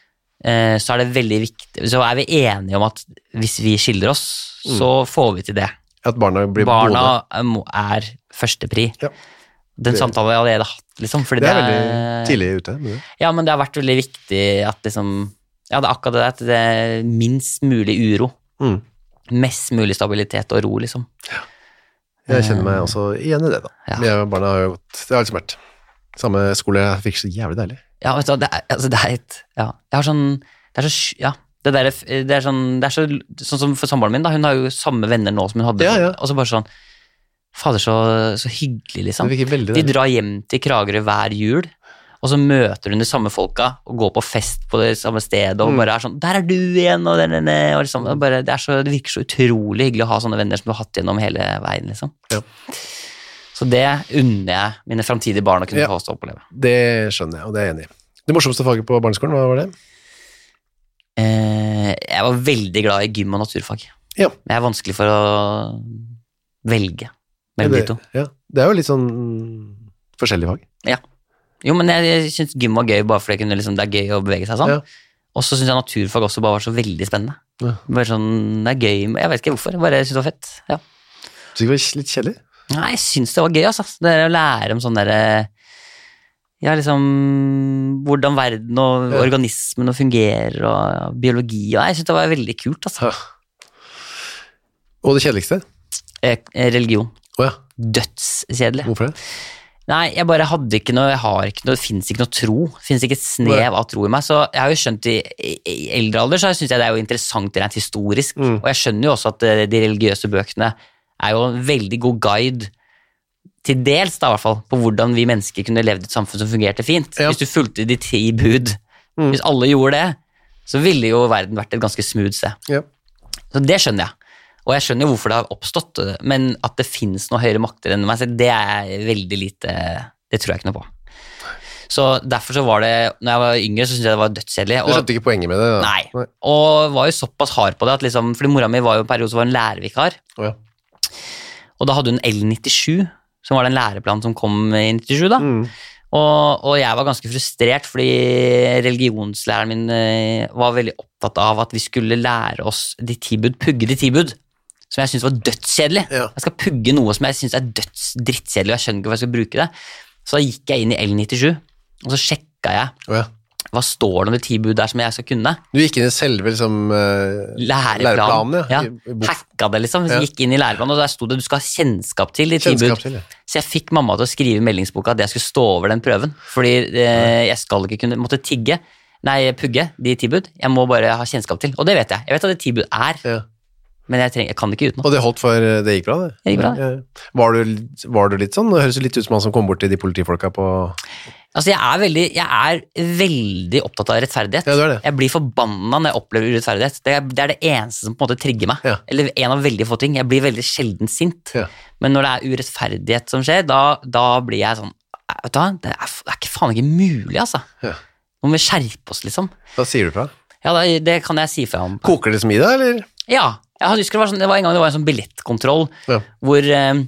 så er det veldig viktig, så er vi enige om at hvis vi skiller oss, så får vi til det. At barna blir boende. Barna er førstepri. Ja. Den samtalen har jeg allerede hatt, liksom. Fordi det er veldig tidlig ute. Ja, men det har vært veldig viktig at liksom, ja, det er akkurat det, at det er minst mulig uro. Mest mulig stabilitet og ro, liksom. Ja. Jeg kjenner meg også igjen i det, da. Ja. Barna har jo gått, det har liksom vært samme skole, jeg fikk så jævlig deilig. Ja, vet du, det er jeg har sånn, det er så, ja, det er sånn som for samboeren min da, hun har jo samme venner nå som hun hadde, og så bare sånn, fader så hyggelig liksom, de drar hjem til Kragerø hver jul, og så møter hun de samme folka, og går på fest på det samme stedet, og bare sånn, der du igjen, og liksom, det virker så utrolig hyggelig å ha sånne venner som du har hatt gjennom hele veien, liksom. Ja. Så det unner jeg mine fremtidige barn å kunne få oss til å oppleve. Det skjønner jeg, og det er jeg enig i. Det morsomste faget på barneskolen, hva var det? Jeg var veldig glad i gym og naturfag. Ja. Jeg er vanskelig for å velge mellom de to. Ja, det er jo litt sånn forskjellige fag. Ja. Jo, men jeg synes gym var gøy bare fordi det er gøy å bevege seg sånn. Ja. Og så synes jeg naturfag også bare var så veldig spennende. Ja. Bare sånn, det er gøy, jeg vet ikke hvorfor, bare jeg synes det var fett. Ja. Så det var litt kjedelig? Nei, jeg synes det var gøy, altså. Det er å lære om sånn der, ja, liksom, hvordan verden og organismen fungerer, og biologi, og jeg synes det var veldig kult, altså. Ja. Og det kjedeligste? Religion. Ja. Dødskjedelig. Hvorfor det? Nei, jeg bare hadde ikke noe, jeg har ikke noe, det finnes ikke noe tro, det finnes ikke et snev av tro i meg, så jeg har jo skjønt i eldre alder, så synes jeg det er jo interessant rent historisk, og jeg skjønner jo også at de religiøse bøkene er jo en veldig god guide, til dels da i hvert fall, på hvordan vi mennesker kunne levd i et samfunn som fungerte fint. Ja. Hvis du fulgte de 10 bud, hvis alle gjorde det, så ville jo verden vært et ganske smooth sted. Ja. Så det skjønner jeg. Og jeg skjønner jo hvorfor det har oppstått, men at det finnes noen høyere makter enn meg, så det er veldig lite, det tror jeg ikke noe på. Så derfor så var det, når jeg var yngre, så synes jeg det var dødskjedelig. Du skjønte ikke poenget med det? Da. Nei, og var jo såpass hard på det, at liksom, fordi mora mi var jo en periode som var en lærervikar, og da hadde hun L97, som var den læreplanen som kom i 97 da, og jeg var ganske frustrert, fordi religionslæreren min var veldig opptatt av at vi skulle lære oss pugge de 10 bud, som jeg synes var dødskjedelig. Ja. Jeg skal pugge noe som jeg synes er drittkjedelig, og jeg skjønner ikke hva jeg skal bruke det. Så da gikk jeg inn i L97, og så sjekket jeg, hva står det om de 10 bud der som jeg skal kunne? Du gikk inn i selve liksom, læreplanen, ja. Hacka det liksom, så gikk inn i læreplanen, og der stod det du skal ha kjennskap til de 10 bud. Så jeg fikk mamma til å skrive i meldingsboka at jeg skulle stå over den prøven, fordi jeg skal ikke kunne, måtte pugge de 10 bud, jeg må bare ha kjennskap til, og det vet jeg. Jeg vet at det 10 bud er, men jeg kan det ikke uten. Og det holdt for, det gikk bra det? Det gikk bra. Ja. Var du litt sånn? Det høres litt ut som han som kom bort til de politifolka på... Altså, jeg er veldig opptatt av rettferdighet. Ja, du er det. Jeg blir forbannet når jeg opplever urettferdighet. Det er det eneste som på en måte trigger meg. Ja. Eller en av veldig få ting. Jeg blir veldig sjelden sint. Ja. Men når det er urettferdighet som skjer, da blir jeg sånn, vet du hva, det er ikke faen ikke mulig, altså. Ja. Nå må vi skjerpe oss, liksom. Hva sier du fra? Ja, det kan jeg si fra om. Koker det som i deg, eller? Ja, jeg husker det var en gang det var en sånn billettkontroll, hvor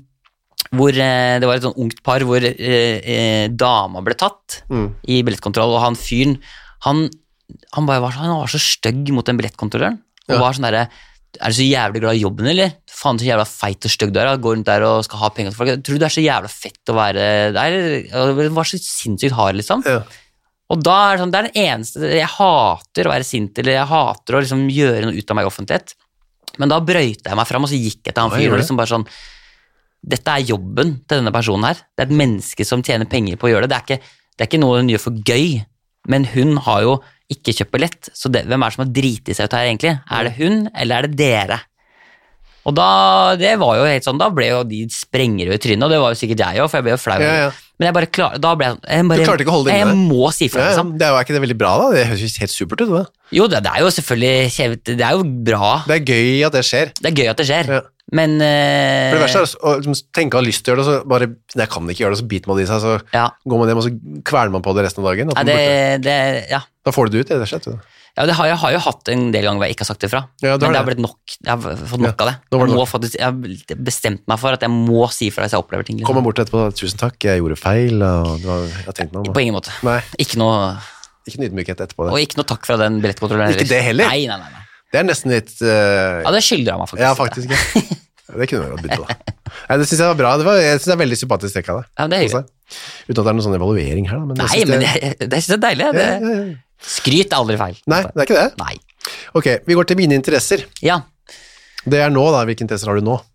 det var et sånn ungt par hvor dama ble tatt i billettkontroll, og han fyren, han var så stygg mot den billettkontrolløren, og var sånn der, er du så jævlig glad i jobben, eller? Faen så jævla feit og stygg du er, går rundt der og skal ha penger til folk, tror du det er så jævla fett å være der? Det var så sinnssykt hard, liksom. Ja. Og da er det sånn, det er den eneste, jeg hater å være sint, eller jeg hater å liksom gjøre noe ut av meg i offentlighet, men da brøyte jeg meg fram, og så gikk jeg til han fyren, og liksom bare sånn, dette er jobben til denne personen her. Det er et menneske som tjener penger på å gjøre det. Det er ikke noe hun gjør for gøy, men hun har jo ikke kjøpt billett, så hvem er det som har dritet seg ut her egentlig? Er det hun, eller er det dere? Og det var jo helt sånn, da ble jo de sprengere i trynet, og det var jo sikkert jeg også, for jeg ble jo flau. Ja. Men jeg bare da ble jeg du klarte ikke å holde det inne? Jeg må si fra, liksom. Det er jo ikke det veldig bra da? Det høres helt supert ut, da. Jo, det er jo selvfølgelig, det er jo bra. Det er gøy at det skjer. Det er gøy at det skjer. Ja. Men for det verste er å tenke å ha lyst til å gjøre det, så bare, jeg kan ikke gjøre det, så biter man det i seg, så går man hjem, og så kveler man på det resten av dagen. Da får du det ut, det skjer. Ja, jeg har jo hatt en del ganger hvor jeg ikke har sagt det fra, men det har blitt nok, jeg har fått nok av det. Jeg har bestemt meg for at jeg må si fra hvis jeg opplever ting. Liksom. Kommer bort etterpå, tusen takk, jeg gjorde feil, og jeg har tenkt meg om. På ingen måte. Nei. Ikke noe ydmykhet etterpå det. Og ikke noe takk fra den billettkontrolløren. Ikke det heller? Nei. Det er nesten litt... Ja, det skylder jeg meg faktisk. Ja, faktisk, ja. Det kunne jeg godt bytte på. Nei, det synes jeg var bra. Jeg synes det er veldig sympatisk trekk av det. Ja, det er hyggelig. Uten at det er noen sånn evaluering her. Men det synes jeg er deilig. Skryt er aldri feil. Nei, det er ikke det? Nei. Ok, vi går til mine interesser. Ja. Det er nå da, hvilke interesser har du nå?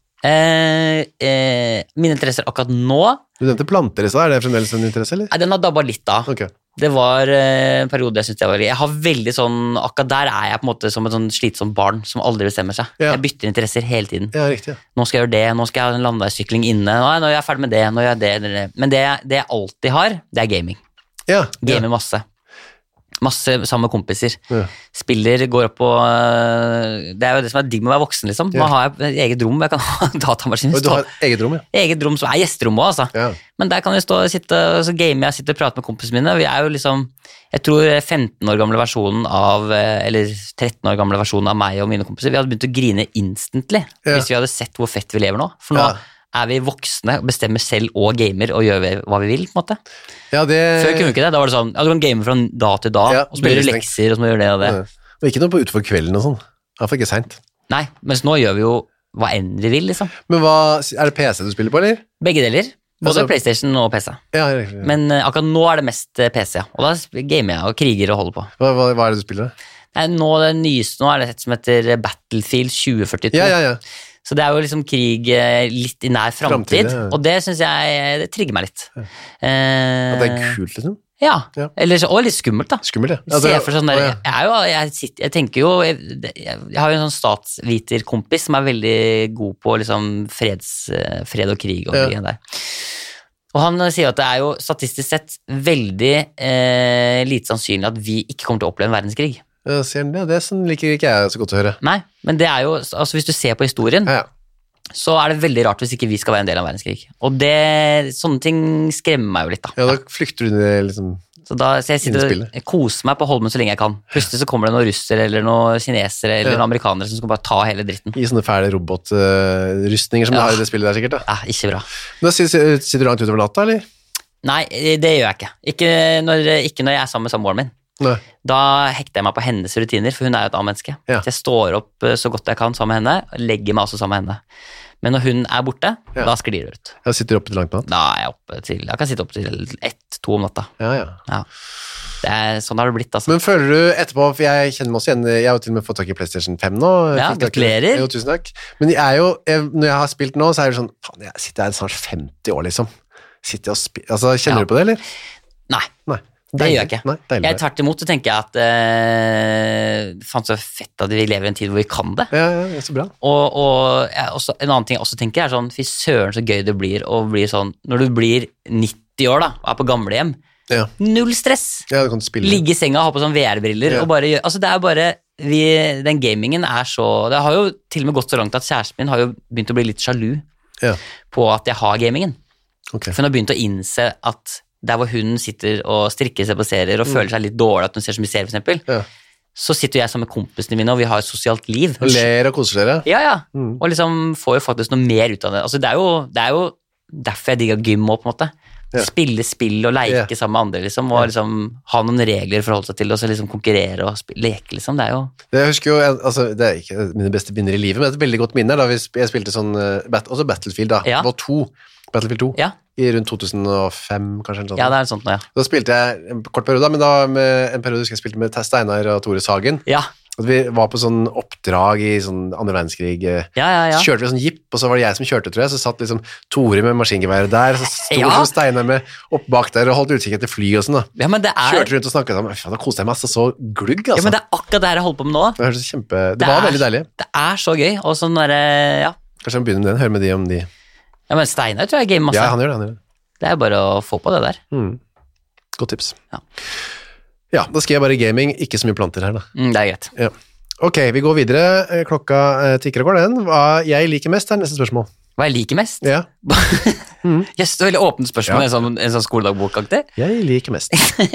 Mine interesser akkurat nå... Du nevnte planter i stad, er det fremdeles en interesse, eller? Nei, den har dabba litt da. Ok. Det var en periode jeg synes jeg har veldig sånn, akkurat der er jeg på en måte som et sånn slitsomt barn som aldri bestemmer seg. Ja. Jeg bytter interesser hele tiden. Ja, riktig. Nå skal jeg gjøre det, nå skal jeg ha en landeveissykling inne, nå er jeg ferdig med det, nå gjør jeg det. Men det jeg alltid har, det er gaming. Ja. Gamer masse. Masse sammen med kompiser. Ja. Spiller, går opp på det jo det som digg med å være voksen, liksom. Man har et eget rom, jeg kan ha datamaskin. Og du har et eget rom, ja. Eget rom som gjesterommet, altså. Ja. Men der kan vi stå og sitte og game, jeg sitter og prater med kompisene mine. Vi jo liksom, jeg tror 15 år gamle versjonen av, eller 13 år gamle versjonen av meg og mine kompiser, vi hadde begynt å grine instantly hvis vi hadde sett hvor fett vi lever nå. For nå vi voksne, bestemmer selv og gamer og gjør hva vi vil, på en måte. Ja, Før kunne vi ikke det, da var det sånn, du kan game fra dag til dag, og så må du gjøre lekser, og så må du gjøre det og det. Ja. Og ikke noe på utenfor kvelden og sånn. Det for ikke sent. Nei, mens nå gjør vi jo hva enn vi vil, liksom. Men det PC du spiller på, eller? Begge deler. Både Altså- PlayStation og PC. Ja. Men akkurat nå det mest PC, og da gamer jeg og kriger og holder på. Hva det du spiller? Nei, det nyeste nå det et som heter Battlefield 2042. Ja. Så det jo liksom krig litt i nær fremtid, Ja. og det synes jeg det trigger meg litt. Ja, det kult, liksom. Ja, Ja. Eller, og litt skummelt da. Skummelt, ja. Se for sånn der, Ja. jeg tenker jo, jeg har jo en sånn statsviterkompis som veldig god på liksom fred og krig og krigen der. Og han sier at det jo statistisk sett veldig lite sannsynlig at vi ikke kommer til å oppleve en verdenskrig. Ja, det sånn liker ikke jeg så godt å høre. Nei, men det jo, altså hvis du ser på historien, Ja. så det veldig rart hvis ikke vi skal være en del av en verdenskrig. Og sånne ting skremmer meg jo litt da. Ja, da flykter du det liksom. Så jeg sitter og koser meg på Holmen så lenge jeg kan. Plutselig så kommer det noen russere eller noen kinesere eller noen amerikanere som skal bare ta hele dritten. I sånne fæle robotrustninger som du har i det spillet der sikkert da. Ja, ikke bra. Men sitter du langt utover natta, eller? Nei, det gjør jeg ikke. Ikke når jeg sammen med samboeren min. Nei. Da hekter jeg meg på hennes rutiner, for hun jo et annet menneske. Ja. Så jeg står opp så godt jeg kan sammen med henne, og legger meg også sammen med henne. Men når hun borte, Ja. da sklir det ut. Jeg sitter oppe til langt på natt. Da jeg oppe jeg kan sitte opp til 1-2 om natta. Ja. Ja. Sånn har det blitt, altså. Men føler du etterpå, for jeg kjenner meg også igjen, jeg har jo til og med fått tak i PlayStation 5 nå. Ja, Fikk tak i- gratulerer. Jo, tusen takk. Men når jeg har spilt nå, så det sånn, faen, jeg sitter her snart 50 år, liksom. Sitter og altså, kjenner Ja. du på det, eller? Nei, Nei. det gjør jeg ikke. Nei, deilig. Tvert imot så tenker jeg at faen så fett at vi lever i en tid hvor vi kan det. Ja, så bra. Og en annen ting jeg også tenker sånn, fy søren så gøy det blir å bli sånn, når du blir 90 år da, og på gamlehjem, Ja, null stress. ja du kan spille. Ligge i senga, ha på sånn VR-briller, Ja. og bare gjøre, altså det bare, den gamingen så, det har jo til og med gått så langt at kjæresten min har jo begynt å bli litt sjalu Ja, på at jeg har gamingen. ok. For hun har begynt å innse at der hvor hun sitter og strikker seg på serier og føler seg litt dårlig at hun ser så mye serier for eksempel, Ja. så sitter jeg sammen med kompisene mine, og vi har et sosialt liv. Og ler og koser dere. Ja. Og liksom får jo faktisk noe mer ut av det. Altså det er jo derfor jeg digger gym også, på en måte. Ja. Spille spill og leke Ja. sammen med andre, liksom, og liksom ha noen regler å forholde seg til, og så liksom konkurrere og leke, liksom. Det jo Jeg husker jo, altså, det ikke mine beste minner i livet, men et veldig godt minne da jeg spilte sånn, også Battlefield da, Ja. det var 2, Battlefield 2, Ja. i rundt 2005 kanskje, eller sånt. Ja, det sånt nå, ja. Da spilte jeg en kort periode, da, men da med en periode husker jeg spilte med Steinar og Tore Sagen. Ja, At vi var på sånn oppdrag i sånn andre verdenskrig. ja. Så kjørte vi sånn jeep, og så var det jeg som kjørte, tror jeg. Så satt liksom Tore med maskingeværet der, så sto Ja. liksom Steinar med opp bak der og holdt utkikk etter fly og sånn da. Ja, men det Kjørte rundt og snakket sammen. Faen, da koste jeg meg altså så glugg, altså. ja, men det akkurat det her jeg holder på med nå. Det hørtes det var veldig deilig. Det så gøy, og sånn derre, ja. Kanskje jeg må begynne med den, høre med de om de. Ja, men Steinar tror jeg gamer masse. Ja, han gjør det. Det bare å få på det der. Godt tips. Ja. Ja, da skal jeg bare gaming, ikke så mye planter her da. Det greit. Ja. Ok, vi går videre. Klokka tikker og går den. Hva jeg liker mest neste spørsmål. Hva jeg liker mest? Ja. Yes, det veldig åpent spørsmål, Ja. en sånn skoledagbokaktig. Jeg liker mest.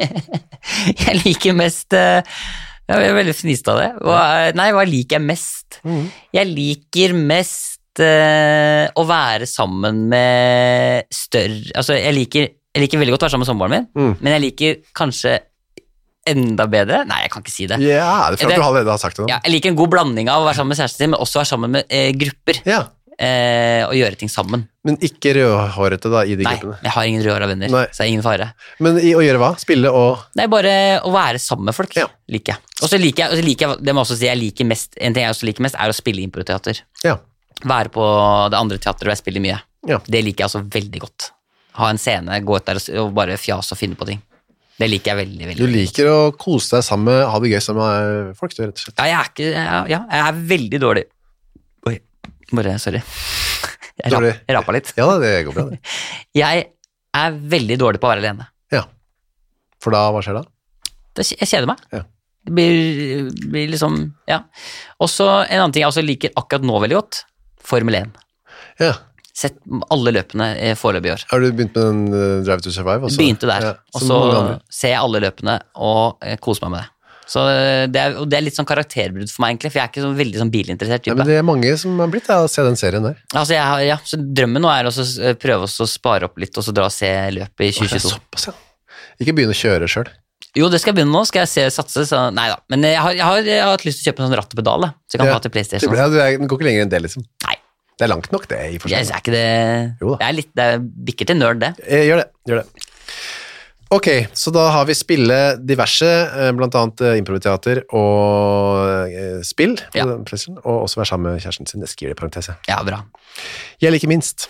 Jeg liker mest jeg er veldig fnist av det. Hva liker jeg mest? Jeg liker mest å være sammen med større. Altså, jeg liker veldig godt å være sammen med samboeren min, men jeg liker kanskje enda bedre. Nei, jeg kan ikke si det. Ja, det er for at du allerede har sagt det nå. Ja, jeg liker en god blanding av å være sammen med kjæresten sin, men også være sammen med grupper. Ja, Og gjøre ting sammen. men ikke rødhårete da, i de Nei, gruppene. jeg har ingen rødhåra venner, Nei. så det er ingen fare. Men å gjøre hva? Spille og... Det bare å være sammen med folk, Ja. liker jeg. Og så liker jeg, det må jeg også si, jeg liker mest, en ting jeg også liker mest, å spille improteater. Ja, Være på det andre teateret hvor jeg spiller mye. Ja. Det liker jeg altså veldig godt. Ha en scene, gå ut der og bare fjase og finne på ting. Det liker jeg veldig, veldig. du liker å kose deg sammen med, ha det gøy sammen med folk, du, rett og slett. Ja, jeg er veldig dårlig. Oi, sorry. Dårlig. Jeg rapa litt. Ja, det går bra det. Jeg er veldig dårlig på å være alene. Ja. For da, hva skjer da? Jeg kjeder meg. Ja. Det blir liksom, ja. Og så en annen ting jeg også liker akkurat nå veldig godt, Formel 1. Ja. Sett alle løpene foreløpig i år. Har du begynt med den Drive to Survive også? Begynte der, Ja, og som så mange andre. ser jeg alle løpene og koser meg med det. Så det er litt sånn karakterbrudd for meg egentlig, for jeg er ikke så veldig sånn bilinteressert Ja, type. men det er mange som har blitt å se den serien der. Altså så drømmen nå er også prøve å spare opp litt, og så dra og se løpet i Det er 2022. såpass, ja. Ikke begynne å kjøre selv. Jo, det skal jeg begynne nå, skal jeg satse, så nei da. Men jeg har hatt lyst til å kjøpe en sånn ratt og pedal, da, så jeg kan ha til PlayStation. Ja, den går ikke lenger enn det, liksom. Nei, Det er langt nok, det, i og for jeg seg. er ikke det. Jo da. Det er bikker til nerd, det. Gjør det. Ok, så da har vi spille diverse, blant annet improteater og spill, Ja. og også være sammen med kjæresten sin, det skriver i parentes. Ja, bra. Jeg liker minst.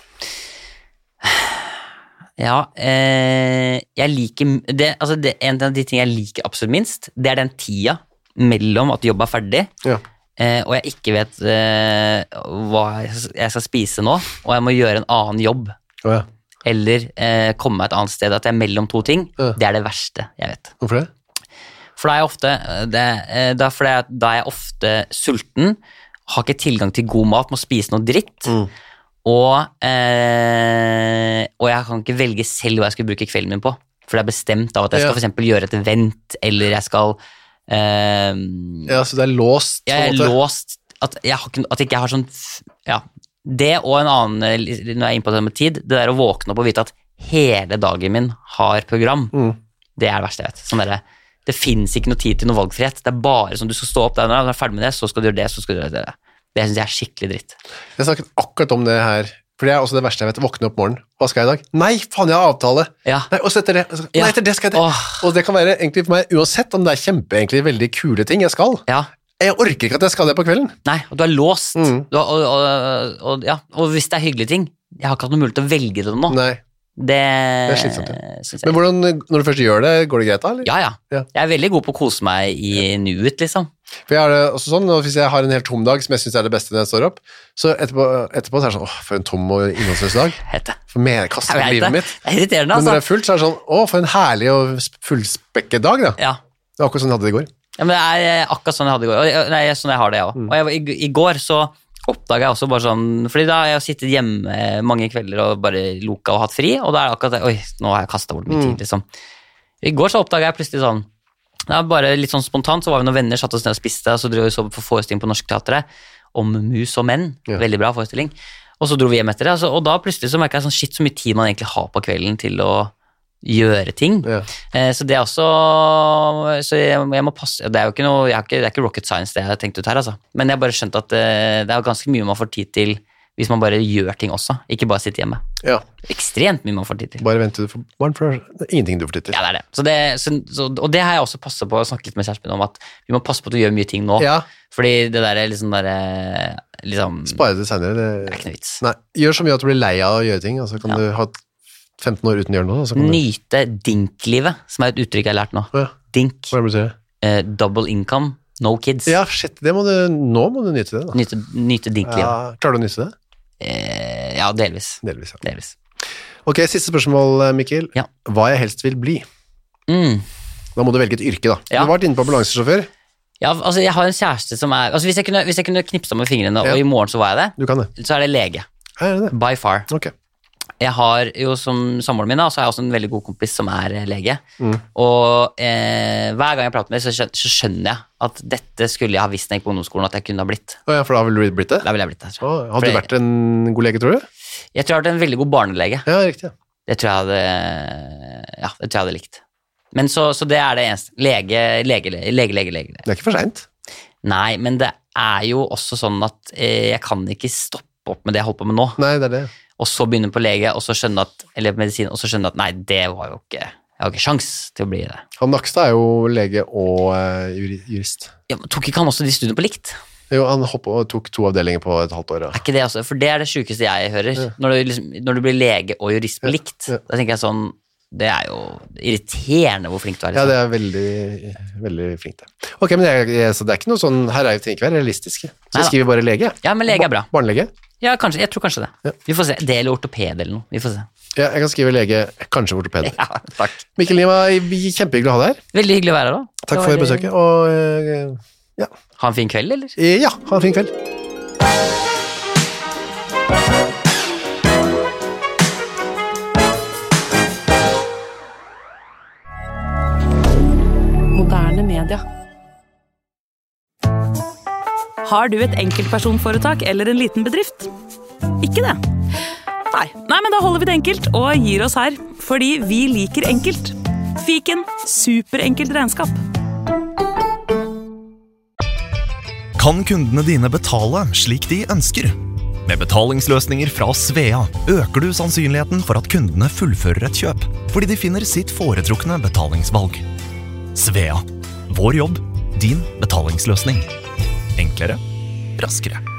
Ja, jeg liker det, altså en av de tingene jeg liker absolutt minst, det er den tida mellom at jobb er ferdig, Ja. og jeg ikke vet hva jeg skal spise nå, og jeg må gjøre en annen jobb, Å ja. eller komme meg et annet sted, at jeg er mellom to ting, Ja. det er det verste jeg vet. Hvorfor det? For da er jeg ofte sulten, har ikke tilgang til god mat, må spise noe dritt, og jeg kan ikke velge selv hva jeg skal bruke kvelden min på, for det er bestemt av at jeg skal for eksempel gjøre et event, eller jeg skal Ja, så det er låst. på jeg en er måte. låst, at jeg ikke har sånn, ja, det og en annen, når jeg er inne på det med tid, det der å våkne opp og vite at hele dagen min har program, det er det verste jeg vet. Sånn der, det finnes ikke noe tid til noe valgfrihet, det er bare sånn, du skal stå opp der, når du er ferdig med det, så skal du gjøre det, så skal du gjøre det. Det synes jeg er skikkelig dritt. Jeg snakket akkurat om det her, for det er også det verste jeg vet, våkne opp morgen. Hva skal jeg i dag? Nei, faen, jeg har avtale. Ja. Nei, og så etter det. Nei, Ja. etter det skal jeg det. Åh. Og det kan være egentlig for meg, uansett om det er egentlig veldig kule ting jeg skal. Ja, Jeg orker ikke at jeg skal det på kvelden. nei, og du er låst, og hvis det er hyggelige ting, jeg har ikke hatt noe mulighet til å velge det nå. Nei. Det er slitsomt, synes jeg. Men hvordan, når du først gjør det, går det greit da, eller? Ja. Ja. Jeg er veldig god på å kose meg i nuet, liksom. For jeg har det også sånn, og hvis jeg har en helt tom dag, som jeg synes er det beste når jeg står opp, så etterpå så er det sånn, for en tom og innholdsløs dag. Hette. For mer kastet på Jeg vet livet det. mitt. Det er irriterende, Men når det altså. er fullt, så er det sånn, for en herlig og fullspekket dag da. Ja. Det var akkurat sånn jeg hadde det i går. Ja, men det er akkurat sånn jeg hadde i går. Nei, sånn jeg har det, jeg også. Og i går så oppdaget jeg også bare sånn, fordi da har jeg sittet hjemme mange kvelder og bare loka og hatt fri, og da er det akkurat det, oi, nå har jeg kastet bort mye tid, liksom. I går så oppdaget jeg plutselig sånn, det var bare litt sånn spontant, så var vi noen venner, satt oss ned og spiste, og så dro vi så på forestilling på Norsk Teatret om mus og menn, veldig bra forestilling, og så dro vi hjem etter det, og da plutselig så merket jeg sånn, shit, så mye tid man egentlig har på kvelden til å gjøre ting. Ja. Så det er også, så jeg må passe, det er jo ikke noe, det er ikke rocket science det jeg har tenkt ut her, altså. Men jeg har bare skjønt at det er ganske mye man får tid til hvis man bare gjør ting også, ikke bare sitter hjemme. Ja, Ekstremt mye man får tid til. bare vent til du får barn, for det er ingenting du får tid til. Ja, det er det. Og det har jeg også passet på å snakke litt med kjæresten min om, at vi må passe på at du gjør mye ting nå. Ja, Fordi det der er liksom, spare det senere. det er ikke noe vits. Nei, gjør så mye at du blir lei av å gjøre ting, og så kan du ha 15 år uten å gjøre noe. og Så kan du, Nyte dinklivet, som er et uttrykk jeg har lært nå. ja, Dink, hva betyr det? double income, no kids. Ja, shit, nå må du nyte det da. Nyte dinklivet. Ja, klarer du å nyte det? Ja, delvis. Delvis, ja. Delvis. Ok, siste spørsmål, Mikkel. Ja. Hva jeg helst vil bli? Da må du velge et yrke da. Ja. Du har vært inne på ambulansesjåfør. Ja, altså jeg har en kjæreste som er, altså hvis jeg kunne knipsa med fingrene, Ja. og i morgen så var jeg det, Du kan det. så er det lege. Er det det? By far. Ok. Jeg har jo som samboeren min, da, så har jeg også en veldig god kompis som er lege. Og hver gang jeg prater med dem, så skjønner jeg at dette skulle jeg ha visst når jeg gikk på ungdomsskolen at jeg kunne ha blitt. Ja, for da vil du blitt det? Da ville jeg blitt det. Å, hadde du vært en god lege, tror du? Jeg tror jeg har vært en veldig god barnelege. Ja, riktig. Det tror jeg hadde likt. Men så det er det eneste. Lege. Det er ikke for sent. Nei, men det er jo også sånn at jeg kan ikke stoppe opp med det jeg holder på med nå. Nei, det er det. Og så begynne på lege, og så skjønne at, eller medisin, og så skjønne at nei, det var jo ikke, jeg har ikke sjans til å bli det. Han Nakstad er jo lege og jurist. Ja, men tok ikke han også de studiene på likt? Jo, han hoppet og tok 2 avdelinger på et halvt år. Ja. Er ikke det også? For det er det sykeste jeg hører. Når du blir lege og jurist på likt, Ja. da tenker jeg sånn, det er jo irriterende hvor flink du er. Ja, Liksom. det er veldig, veldig flinkt det. Ok, men så det er ikke noe sånn, her er jo ting ikke være realistiske. Så Neida. skriver vi bare lege. Ja, men lege er bra. Barnelege. Ja, kanskje, jeg tror kanskje det. Ja. Vi får se. Det eller ortoped eller noe. Vi får se. Ja, jeg kan skrive lege, kanskje ortoped. Ja, takk. Mikkel Niva, kjempehyggelig å ha deg her. Veldig hyggelig å være her da. Takk for besøket, og ja. Ha en fin kveld, eller? Ja, ha en fin kveld. Moderne media. Har du et enkeltpersonforetak eller en liten bedrift? Ikke det? Nei, men da holder vi det enkelt og gir oss her, fordi vi liker enkelt. Fiken, superenkelt regnskap. Kan kundene dine betale slik de ønsker? Med betalingsløsninger fra Svea øker du sannsynligheten for at kundene fullfører et kjøp, fordi de finner sitt foretrukne betalingsvalg. Svea. Vår jobb, din betalingsløsning. Enklere, raskere.